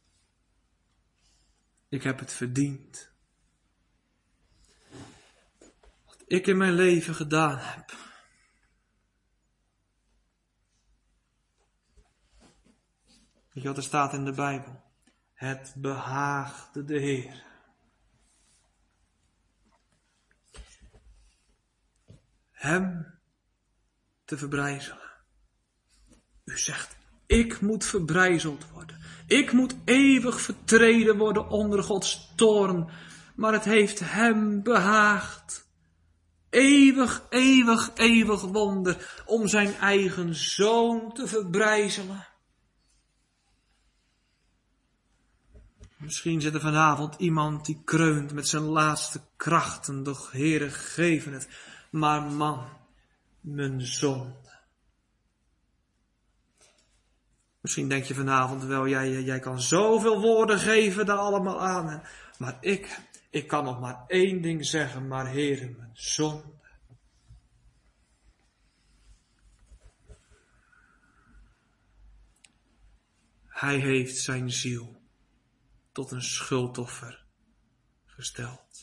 Ik heb het verdiend. Wat ik in mijn leven gedaan heb. Weet je wat er staat in de Bijbel? Het behaagde de Heer. Hem te verbrijzelen. U zegt, ik moet verbrijzeld worden. Ik moet eeuwig vertreden worden onder Gods toorn. Maar het heeft hem behaagd. Eeuwig, eeuwig, eeuwig wonder om zijn eigen zoon te verbrijzelen. Misschien zit er vanavond iemand die kreunt met zijn laatste krachten. Doch Heere, geven het. Maar man, mijn zonde. Misschien denk je vanavond wel, jij, jij kan zoveel woorden geven daar allemaal aan. Maar ik, ik kan nog maar één ding zeggen, maar Heere, mijn zonde. Hij heeft zijn ziel tot een schuldoffer gesteld.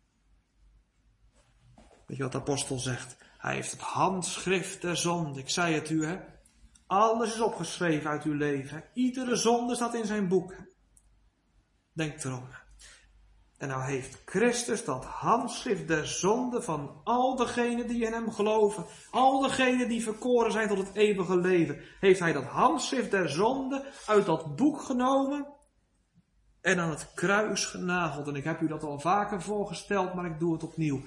Weet je wat de apostel zegt? Hij heeft het handschrift der zonde. Ik zei het u, hè. Alles is opgeschreven uit uw leven. Iedere zonde staat in zijn boek. Denk erom. En nou heeft Christus dat handschrift der zonde van al degenen die in hem geloven. Al degenen die verkoren zijn tot het eeuwige leven. Heeft hij dat handschrift der zonde uit dat boek genomen. En aan het kruis genageld. En ik heb u dat al vaker voorgesteld, maar ik doe het opnieuw.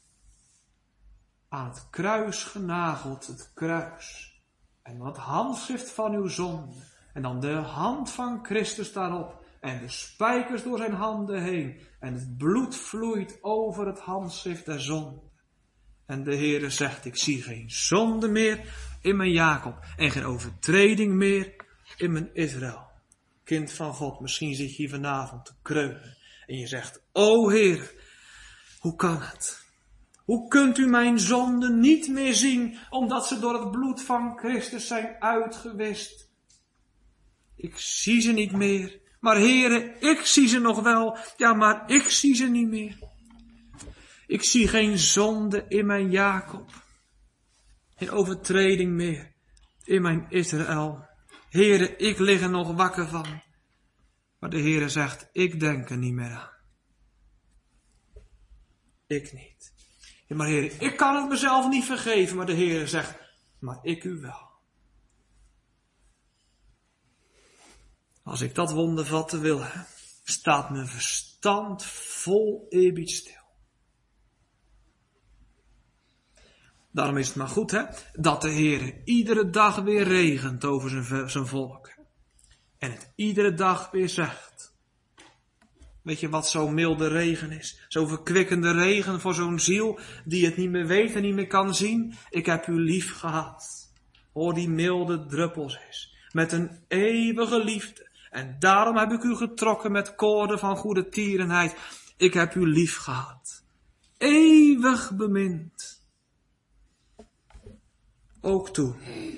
Aan het kruis genageld, het kruis. En dan het handschrift van uw zonde. En dan de hand van Christus daarop. En de spijkers door zijn handen heen. En het bloed vloeit over het handschrift der zonde. En de Heere zegt, ik zie geen zonde meer in mijn Jacob. En geen overtreding meer in mijn Israël. Kind van God, misschien zit je hier vanavond te kreunen. En je zegt, o Heer, hoe kan het? Hoe kunt u mijn zonden niet meer zien, omdat ze door het bloed van Christus zijn uitgewist? Ik zie ze niet meer. Maar Heere, ik zie ze nog wel. Ja, maar ik zie ze niet meer. Ik zie geen zonde in mijn Jacob. Geen overtreding meer in mijn Israël. Heere, ik lig er nog wakker van. Maar de Heere zegt, ik denk er niet meer aan. Ik niet. Ja, maar Heere, ik kan het mezelf niet vergeven. Maar de Heere zegt, maar ik u wel. Als ik dat wonder vatten wil, hè, staat mijn verstand vol eerbied stil. Daarom is het maar goed, hè, dat de Heere iedere dag weer regent over zijn, zijn volk. En het iedere dag weer zegt. Weet je wat zo'n milde regen is? Zo'n verkwikkende regen voor zo'n ziel die het niet meer weet en niet meer kan zien. Ik heb u lief gehad. Hoor die milde druppels eens. Met een eeuwige liefde. En daarom heb ik u getrokken met koorden van goede tierenheid. Ik heb u lief gehad. Eeuwig bemind. Ook toen.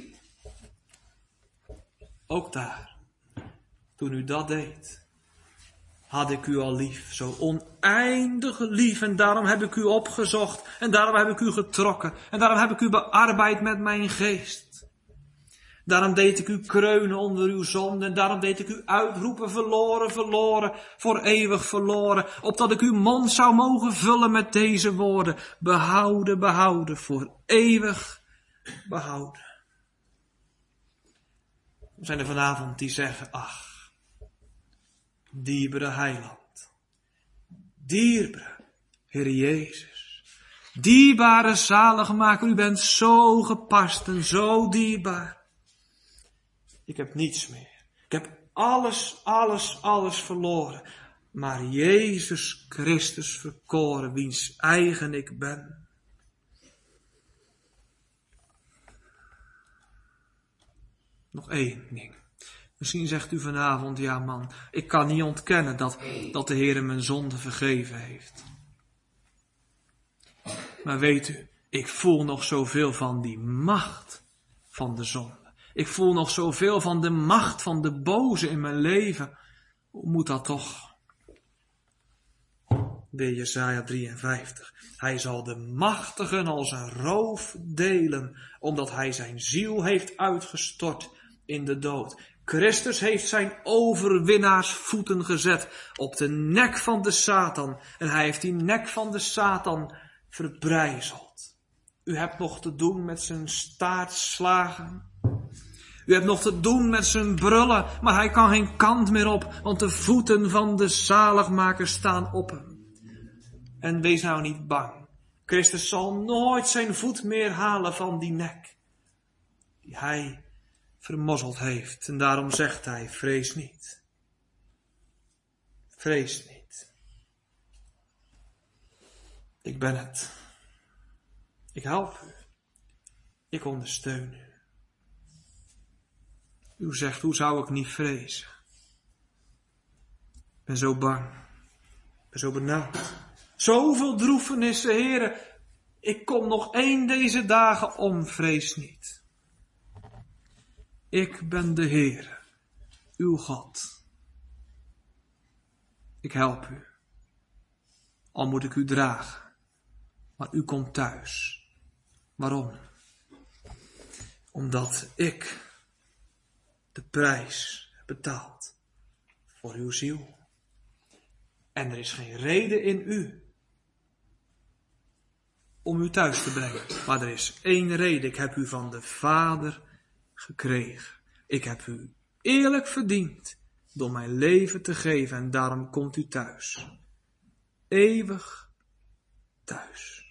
Ook daar. Toen u dat deed. Had ik u al lief. Zo oneindig lief. En daarom heb ik u opgezocht. En daarom heb ik u getrokken. En daarom heb ik u bearbeid met mijn geest. Daarom deed ik u kreunen onder uw zonde. En daarom deed ik u uitroepen, verloren, verloren, voor eeuwig verloren. Opdat ik uw mond zou mogen vullen met deze woorden. Behouden, behouden, voor eeuwig behouden. Er zijn er vanavond die zeggen, ach, dierbare heiland. Dierbare Heer Jezus. Dierbare zaligmaker, u bent zo gepast en zo dierbaar. Ik heb niets meer. Ik heb alles, alles, alles verloren. maar Jezus Christus verkoren, wiens eigen ik ben. Nog één ding. Misschien zegt u vanavond, ja man, ik kan niet ontkennen dat, dat de Heer mijn zonde vergeven heeft. Maar weet u, ik voel nog zoveel van die macht van de zonde. Ik voel nog zoveel van de macht van de boze in mijn leven. Hoe moet dat toch? Weer Jesaja drieënvijftig. Hij zal de machtigen als een roof delen, omdat hij zijn ziel heeft uitgestort in de dood. Christus heeft zijn overwinnaarsvoeten gezet op de nek van de Satan. En hij heeft die nek van de Satan verbrijzeld. U hebt nog te doen met zijn staartslagen. U hebt nog te doen met zijn brullen, maar hij kan geen kant meer op, want de voeten van de zaligmaker staan op hem. En wees nou niet bang. Christus zal nooit zijn voet meer halen van die nek die hij vermozzeld heeft. En daarom zegt hij, vrees niet. Vrees niet. Ik ben het. Ik help u. Ik ondersteun u. U zegt, hoe zou ik niet vrezen? Ik ben zo bang. Ik ben zo benauwd. Zoveel droefenissen, heren. Ik kom nog één deze dagen om, vrees niet. Ik ben de Heere, uw God. Ik help u. Al moet ik u dragen. Maar u komt thuis. Waarom? Omdat ik de prijs heb betaald voor uw ziel. En er is geen reden in u om u thuis te brengen. Maar er is één reden. Ik heb u van de Vader gekregen. Ik heb u eerlijk verdiend door mijn leven te geven. En daarom komt u thuis. Eeuwig thuis.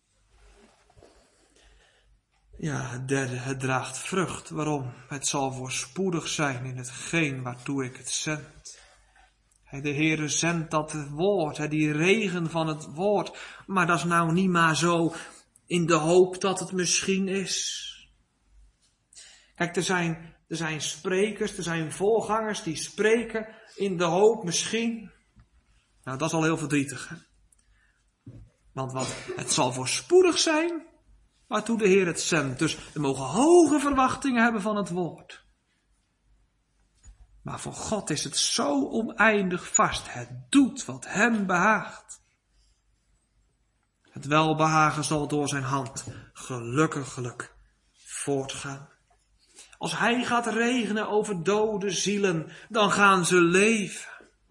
Ja, het derde, het draagt vrucht. Waarom? Het zal voorspoedig zijn in hetgeen waartoe ik het zend. De Heere zendt dat het woord, die regen van het woord. Maar dat is nou niet maar zo in de hoop dat het misschien is. Kijk, er zijn, er zijn sprekers, er zijn voorgangers die spreken in de hoop misschien. Nou, dat is al heel verdrietig. Hè? Want wat, het zal voorspoedig zijn waartoe de Heer het zendt. Dus we mogen hoge verwachtingen hebben van het woord. Maar voor God is het zo oneindig vast. Het doet wat hem behaagt. Het welbehagen zal door zijn hand gelukkiglijk voortgaan. Als hij gaat regenen over dode zielen, dan gaan ze leven.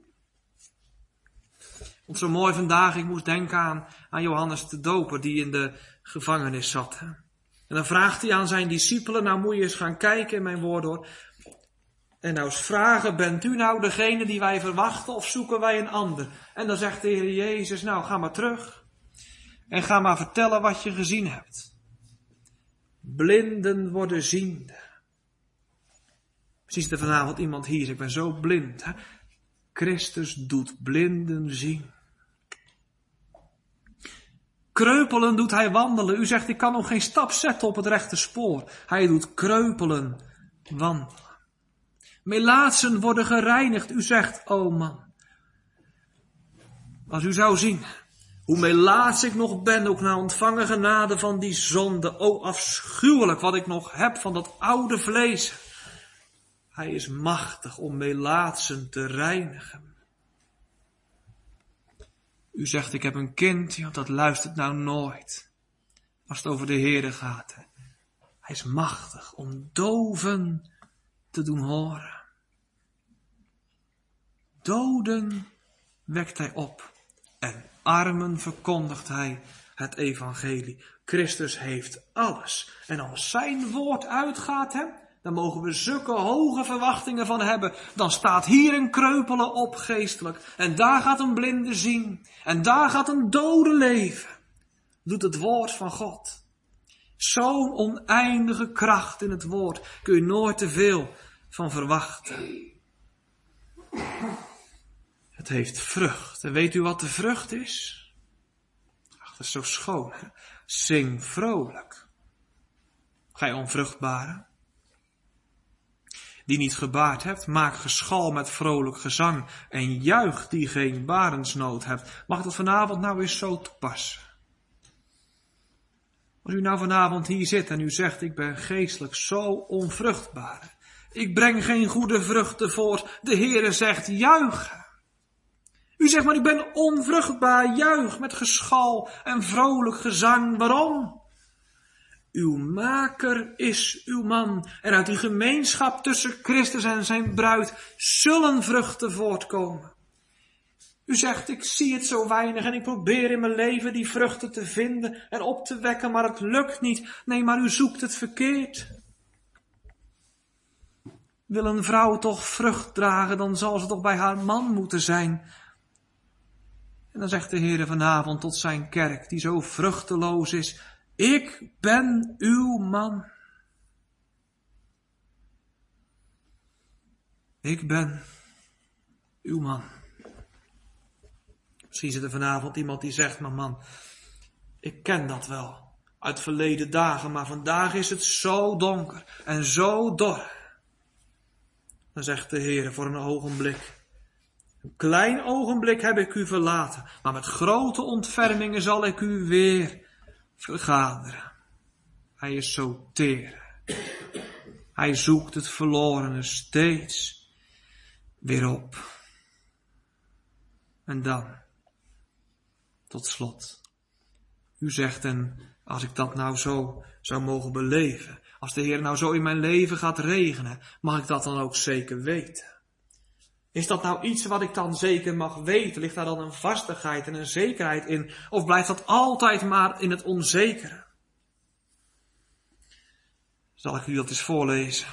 Want zo mooi vandaag, ik moest denken aan, aan Johannes de Doper die in de gevangenis zat. Hè? En dan vraagt hij aan zijn discipelen, nou moet je eens gaan kijken in mijn woord hoor. En nou eens vragen, bent u nou degene die wij verwachten of zoeken wij een ander? En dan zegt de Heer Jezus, nou ga maar terug. En ga maar vertellen wat je gezien hebt. Blinden worden ziende. Precies er vanavond iemand hier, ik ben zo blind. Hè? Christus doet blinden zien. Kreupelen doet hij wandelen. U zegt, ik kan nog geen stap zetten op het rechte spoor. Hij doet kreupelen wandelen. Melaatsen worden gereinigd. U zegt, oh man. Als u zou zien hoe melaats ik nog ben, ook na ontvangen genade van die zonde. O afschuwelijk wat ik nog heb van dat oude vlees. Hij is machtig om melaatsen te reinigen. U zegt, ik heb een kind, ja, dat luistert nou nooit. Als het over de Heere gaat. Hè. Hij is machtig om doven te doen horen. Doden wekt hij op. En armen verkondigt hij het evangelie. Christus heeft alles. En als zijn woord uitgaat, hè, dan mogen we zulke hoge verwachtingen van hebben. Dan staat hier een kreupele op geestelijk. En daar gaat een blinde zien. En daar gaat een dode leven. Doet het woord van God. Zo'n oneindige kracht in het woord. Kun je nooit te veel van verwachten. Het heeft vrucht. En weet u wat de vrucht is? Ach, dat is zo schoon, hè? Zing vrolijk. Gij onvruchtbare, die niet gebaard hebt, maak geschal met vrolijk gezang en juich die geen barensnood hebt. Mag ik dat vanavond nou eens zo toepassen? Als u nou vanavond hier zit en u zegt, ik ben geestelijk zo onvruchtbaar. Ik breng geen goede vruchten voort. De Heere zegt, juichen. U zegt, maar ik ben onvruchtbaar. Juich met geschal en vrolijk gezang. Waarom? Uw maker is uw man. En uit die gemeenschap tussen Christus en zijn bruid zullen vruchten voortkomen. U zegt, ik zie het zo weinig en ik probeer in mijn leven die vruchten te vinden en op te wekken, maar het lukt niet. Nee, maar u zoekt het verkeerd. Wil een vrouw toch vrucht dragen, dan zal ze toch bij haar man moeten zijn. En dan zegt de Heer vanavond tot zijn kerk, die zo vruchteloos is, ik ben uw man. Ik ben uw man. Misschien zit er vanavond iemand die zegt, maar man, ik ken dat wel uit verleden dagen, maar vandaag is het zo donker en zo dor. Dan zegt de Heer voor een ogenblik, een klein ogenblik heb ik u verlaten, maar met grote ontfermingen zal ik u weer vergaderen. Hij is zo teer. Hij zoekt het verlorene steeds weer op. En dan, tot slot, u zegt, en als ik dat nou zo zou mogen beleven, als de Heer nou zo in mijn leven gaat regenen, mag ik dat dan ook zeker weten? Is dat nou iets wat ik dan zeker mag weten? Ligt daar dan een vastigheid en een zekerheid in? Of blijft dat altijd maar in het onzekere? Zal ik u dat eens voorlezen?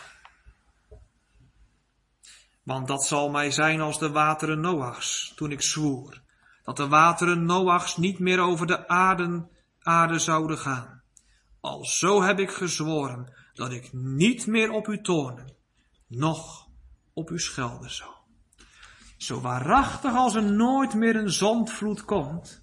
Want dat zal mij zijn als de wateren Noachs, toen ik zwoer, dat de wateren Noachs niet meer over de aarde, aarde zouden gaan. Alzo heb ik gezworen, dat ik niet meer op u toornen, noch op u schelden zal. Zo waarachtig als er nooit meer een zondvloed komt,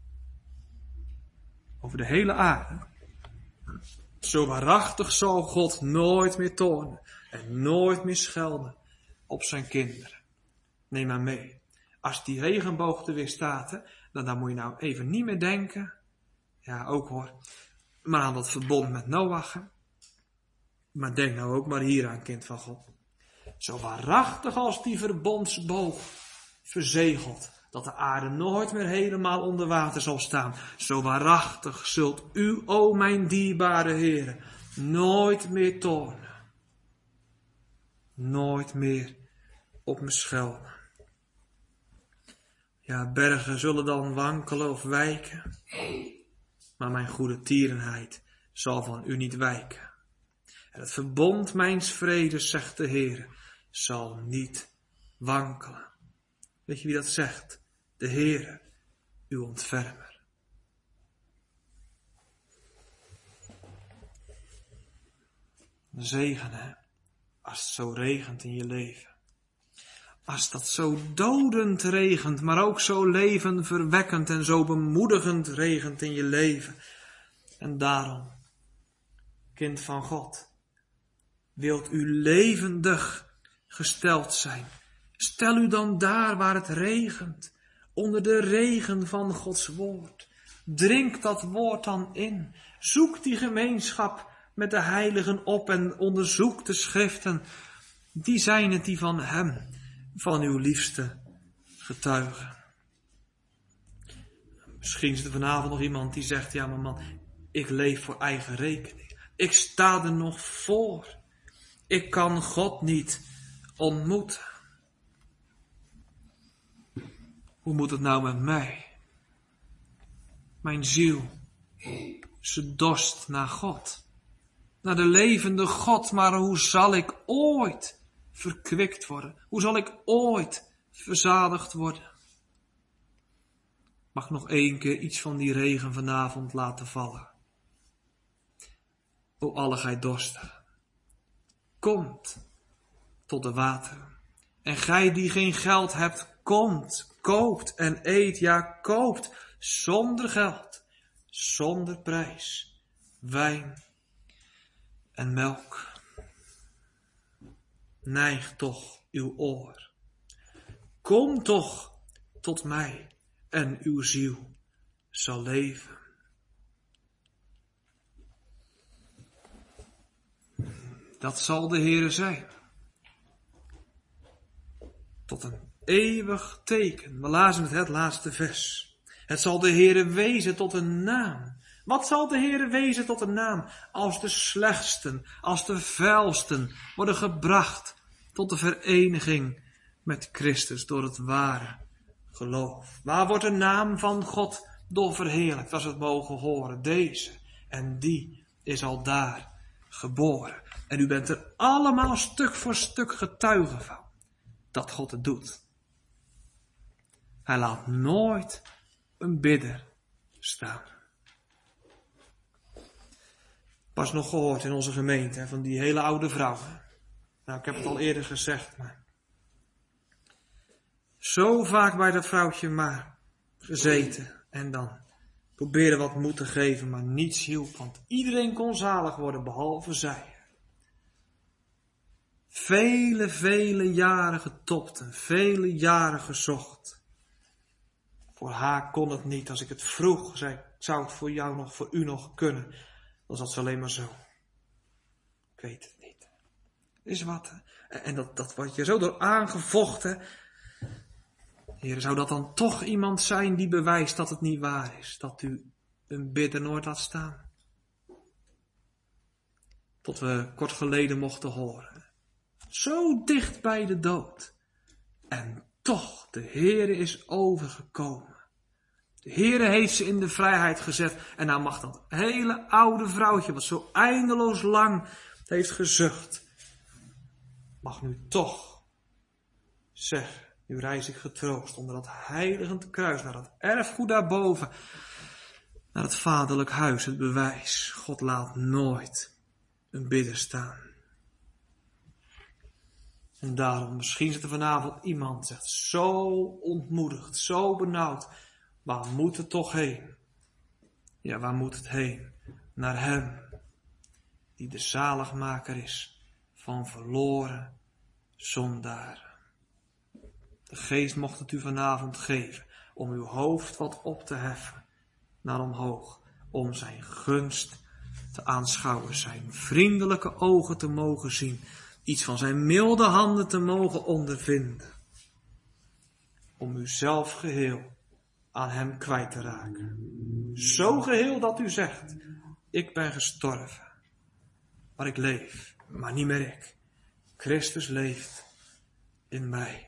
over de hele aarde, zo waarachtig zal God nooit meer toornen en nooit meer schelden op zijn kinderen. Neem maar mee. Als die regenboog er weer staat, hè, dan, dan moet je nou even niet meer denken, ja ook hoor, maar aan dat verbond met Noach. Hè. Maar denk nou ook maar hier aan, kind van God. Zo waarachtig als die verbondsboog verzegelt, dat de aarde nooit meer helemaal onder water zal staan. Zo waarachtig zult u, o mijn dierbare Heere, nooit meer toornen. Nooit meer op me schelden. Ja, bergen zullen dan wankelen of wijken, maar mijn goede tierenheid zal van u niet wijken. En het verbond mijns vredes, zegt de Heer, zal niet wankelen. Weet je wie dat zegt? De Heer, uw ontfermer. Een zegen, hè? Als het zo regent in je leven. Als dat zo dodend regent, maar ook zo levenverwekkend en zo bemoedigend regent in je leven. En daarom, kind van God, wilt u levendig gesteld zijn. Stel u dan daar waar het regent, onder de regen van Gods woord. Drink dat woord dan in. Zoek die gemeenschap met de heiligen op en onderzoek de schriften. Die zijn het die van hem, van uw liefste getuigen. Misschien zit er vanavond nog iemand die zegt, ja maar man, ik leef voor eigen rekening. Ik sta er nog voor. Ik kan God niet ontmoeten. Hoe moet het nou met mij? Mijn ziel, ze dorst naar God. Naar de levende God, maar hoe zal ik ooit verkwikt worden? Hoe zal ik ooit verzadigd worden? Mag ik nog één keer iets van die regen vanavond laten vallen? O alle gij dorstigen, komt tot de wateren. En gij die geen geld hebt, komt, koopt en eet, ja koopt, zonder geld, zonder prijs, wijn en melk. Neig toch uw oor. Kom toch tot mij en uw ziel zal leven. Dat zal de Heere zijn. Tot een eeuwig teken. We lazen het, het laatste vers. Het zal de Heere wezen tot een naam. Wat zal de Heere wezen tot een naam? Als de slechtsten, als de vuilsten worden gebracht tot de vereniging met Christus door het ware geloof. Waar wordt de naam van God door verheerlijkt als we het mogen horen? Deze en die is al daar geboren. En u bent er allemaal stuk voor stuk getuige van dat God het doet. Hij laat nooit een bidder staan. Pas nog gehoord in onze gemeente van die hele oude vrouw. Nou, ik heb het al eerder gezegd, maar zo vaak bij dat vrouwtje maar gezeten en dan proberen wat moed te geven, maar niets hielp, want iedereen kon zalig worden behalve zij. Vele, vele jaren getopt en vele jaren gezocht. Voor haar kon het niet. Als ik het vroeg, zei ik, zou het voor jou nog, voor u nog kunnen? Dan zat ze alleen maar zo. Ik weet het niet. Is wat. En dat, dat wordt je zo door aangevochten. Heer, zou dat dan toch iemand zijn die bewijst dat het niet waar is? Dat u een bidder nooit laat staan? Tot we kort geleden mochten horen. Zo dicht bij de dood. En toch, de Heere is overgekomen. De Heere heeft ze in de vrijheid gezet. En nou mag dat hele oude vrouwtje, wat zo eindeloos lang heeft gezucht, mag nu toch zeggen, nu reis ik getroost onder dat heiligend kruis, naar dat erfgoed daarboven, naar het vaderlijk huis, het bewijs. God laat nooit een bidder staan. En daarom, misschien zit er vanavond iemand, zegt zo ontmoedigd, zo benauwd. Waar moet het toch heen? Ja, waar moet het heen? Naar hem, die de zaligmaker is van verloren zondaren. De Geest mocht het u vanavond geven, om uw hoofd wat op te heffen, naar omhoog, om zijn gunst te aanschouwen, zijn vriendelijke ogen te mogen zien, iets van zijn milde handen te mogen ondervinden, om uzelf geheel aan hem kwijt te raken. Zo geheel dat u zegt, ik ben gestorven, maar ik leef, maar niet meer ik. Christus leeft in mij.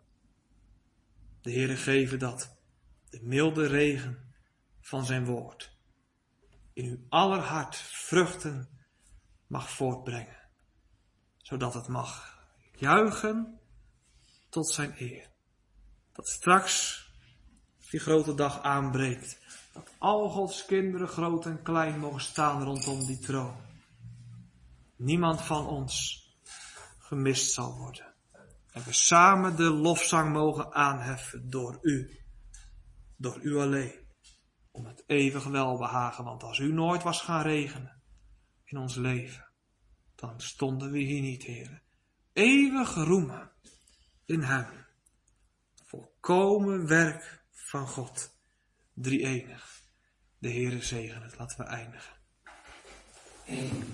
De Heere geeve dat de milde regen van zijn woord in uw aller hart vruchten mag voortbrengen, zodat het mag juichen tot zijn eer. Dat straks die grote dag aanbreekt, dat al Gods kinderen groot en klein mogen staan rondom die troon. Niemand van ons gemist zal worden. En we samen de lofzang mogen aanheffen door u. Door u alleen. Om het eeuwig welbehagen. Want als u nooit was gaan regenen in ons leven, dan stonden we hier niet, Heer. Eeuwig roemen in hem. Volkomen werk van God. Drie-enig. De Heere zegen het. Laten we eindigen. Amen.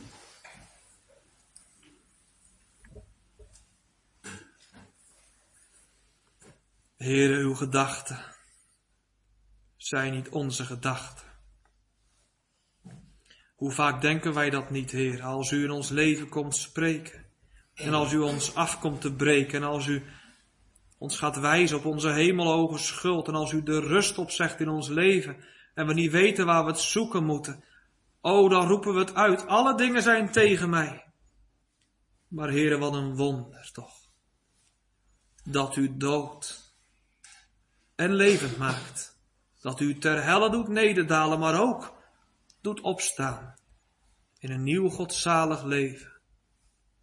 Heere, uw gedachten zijn niet onze gedachten. Hoe vaak denken wij dat niet, Heer, als u in ons leven komt spreken. En als u ons afkomt te breken. En als u ons gaat wijzen op onze hemelhoge schuld. En als u de rust opzegt in ons leven. En we niet weten waar we het zoeken moeten. O, dan roepen we het uit. Alle dingen zijn tegen mij. Maar Heere, wat een wonder toch. Dat u dood en levend maakt. Dat u ter helle doet nederdalen, maar ook doet opstaan. In een nieuw godzalig leven.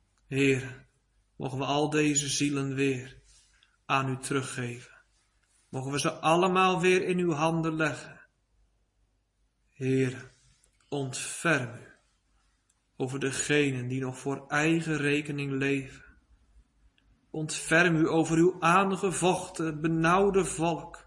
Heere, mogen we al deze zielen weer aan u teruggeven. mogen we ze allemaal weer in uw handen leggen. Heere, ontferm u over degenen die nog voor eigen rekening leven. Ontferm u over uw aangevochten, benauwde volk.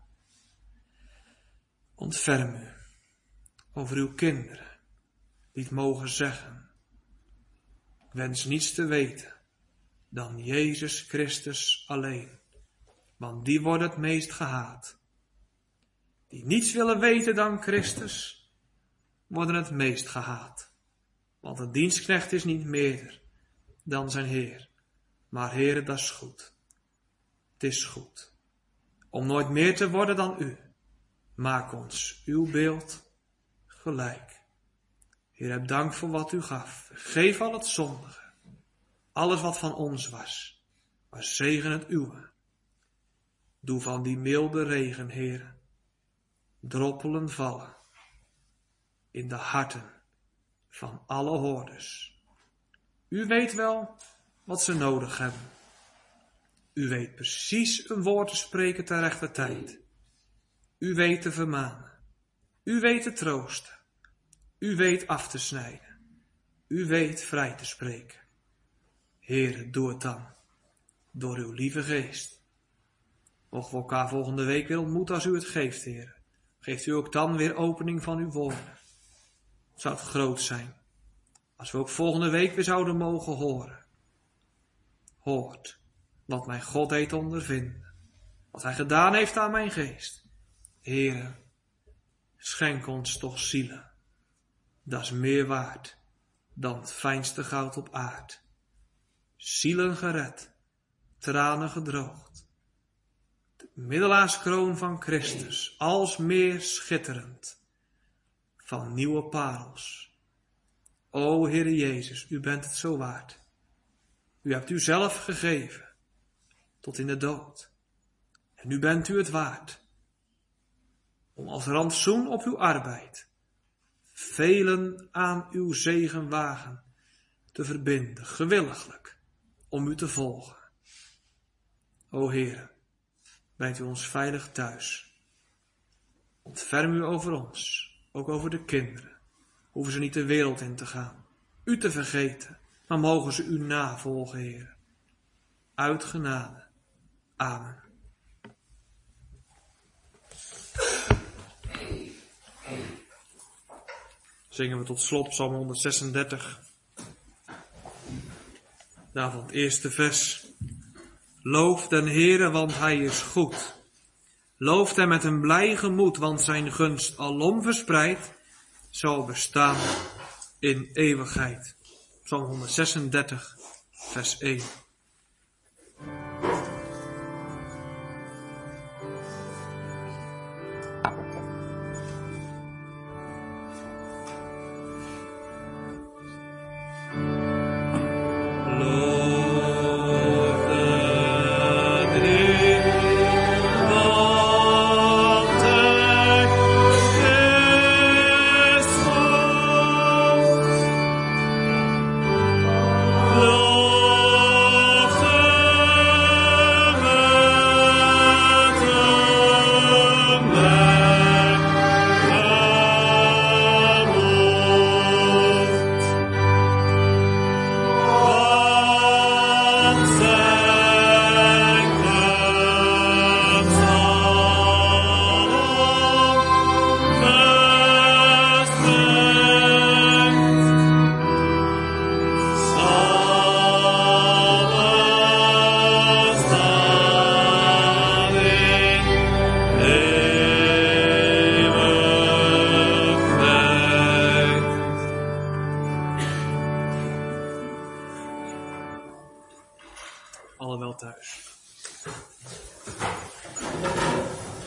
Ontferm u over uw kinderen, die het mogen zeggen: ik wens niets te weten dan Jezus Christus alleen, want die wordt het meest gehaat. Die niets willen weten dan Christus, worden het meest gehaat. Want een dienstknecht is niet meerder dan zijn Heer. Maar Heere, dat is goed. Het is goed. Om nooit meer te worden dan u. Maak ons uw beeld gelijk. Heer, heb dank voor wat u gaf. Geef al het zondige. Alles wat van ons was. Maar zegen het uwe. Doe van die milde regen, Heere, droppelen vallen in de harten van alle hoorders. U weet wel wat ze nodig hebben. U weet precies een woord te spreken ter rechte tijd. U weet te vermanen. U weet te troosten. U weet af te snijden. U weet vrij te spreken. Heere, doe het dan door uw lieve geest. Mogen we elkaar volgende week weer ontmoeten als u het geeft, Heere. Geeft u ook dan weer opening van uw woorden. Het zou het groot zijn als we ook volgende week weer zouden mogen horen. Hoort wat mijn God deed ondervinden. Wat hij gedaan heeft aan mijn geest. Heere, schenk ons toch zielen. Dat is meer waard dan het fijnste goud op aard. Zielen gered, tranen gedroogd. De middelaarskroon van Christus, als meer schitterend, van nieuwe parels. O Heere Jezus, u bent het zo waard. U hebt u zelf gegeven, tot in de dood. En nu bent u het waard, om als rantsoen op uw arbeid, velen aan uw zegenwagen te verbinden, gewilliglijk, om u te volgen. O Heere, brengt u ons veilig thuis. Ontferm u over ons, ook over de kinderen. Hoeven ze niet de wereld in te gaan, u te vergeten, maar mogen ze u navolgen, Heere. Uit genade. Amen. Zingen we tot slot Psalm honderdzesendertig. Daarvan het eerste vers. Loof den Heere, want hij is goed. Looft hem met een blij gemoed, want zijn gunst alom verspreid zal bestaan in eeuwigheid. Psalm honderdzesendertig, vers één. Alle wel thuis.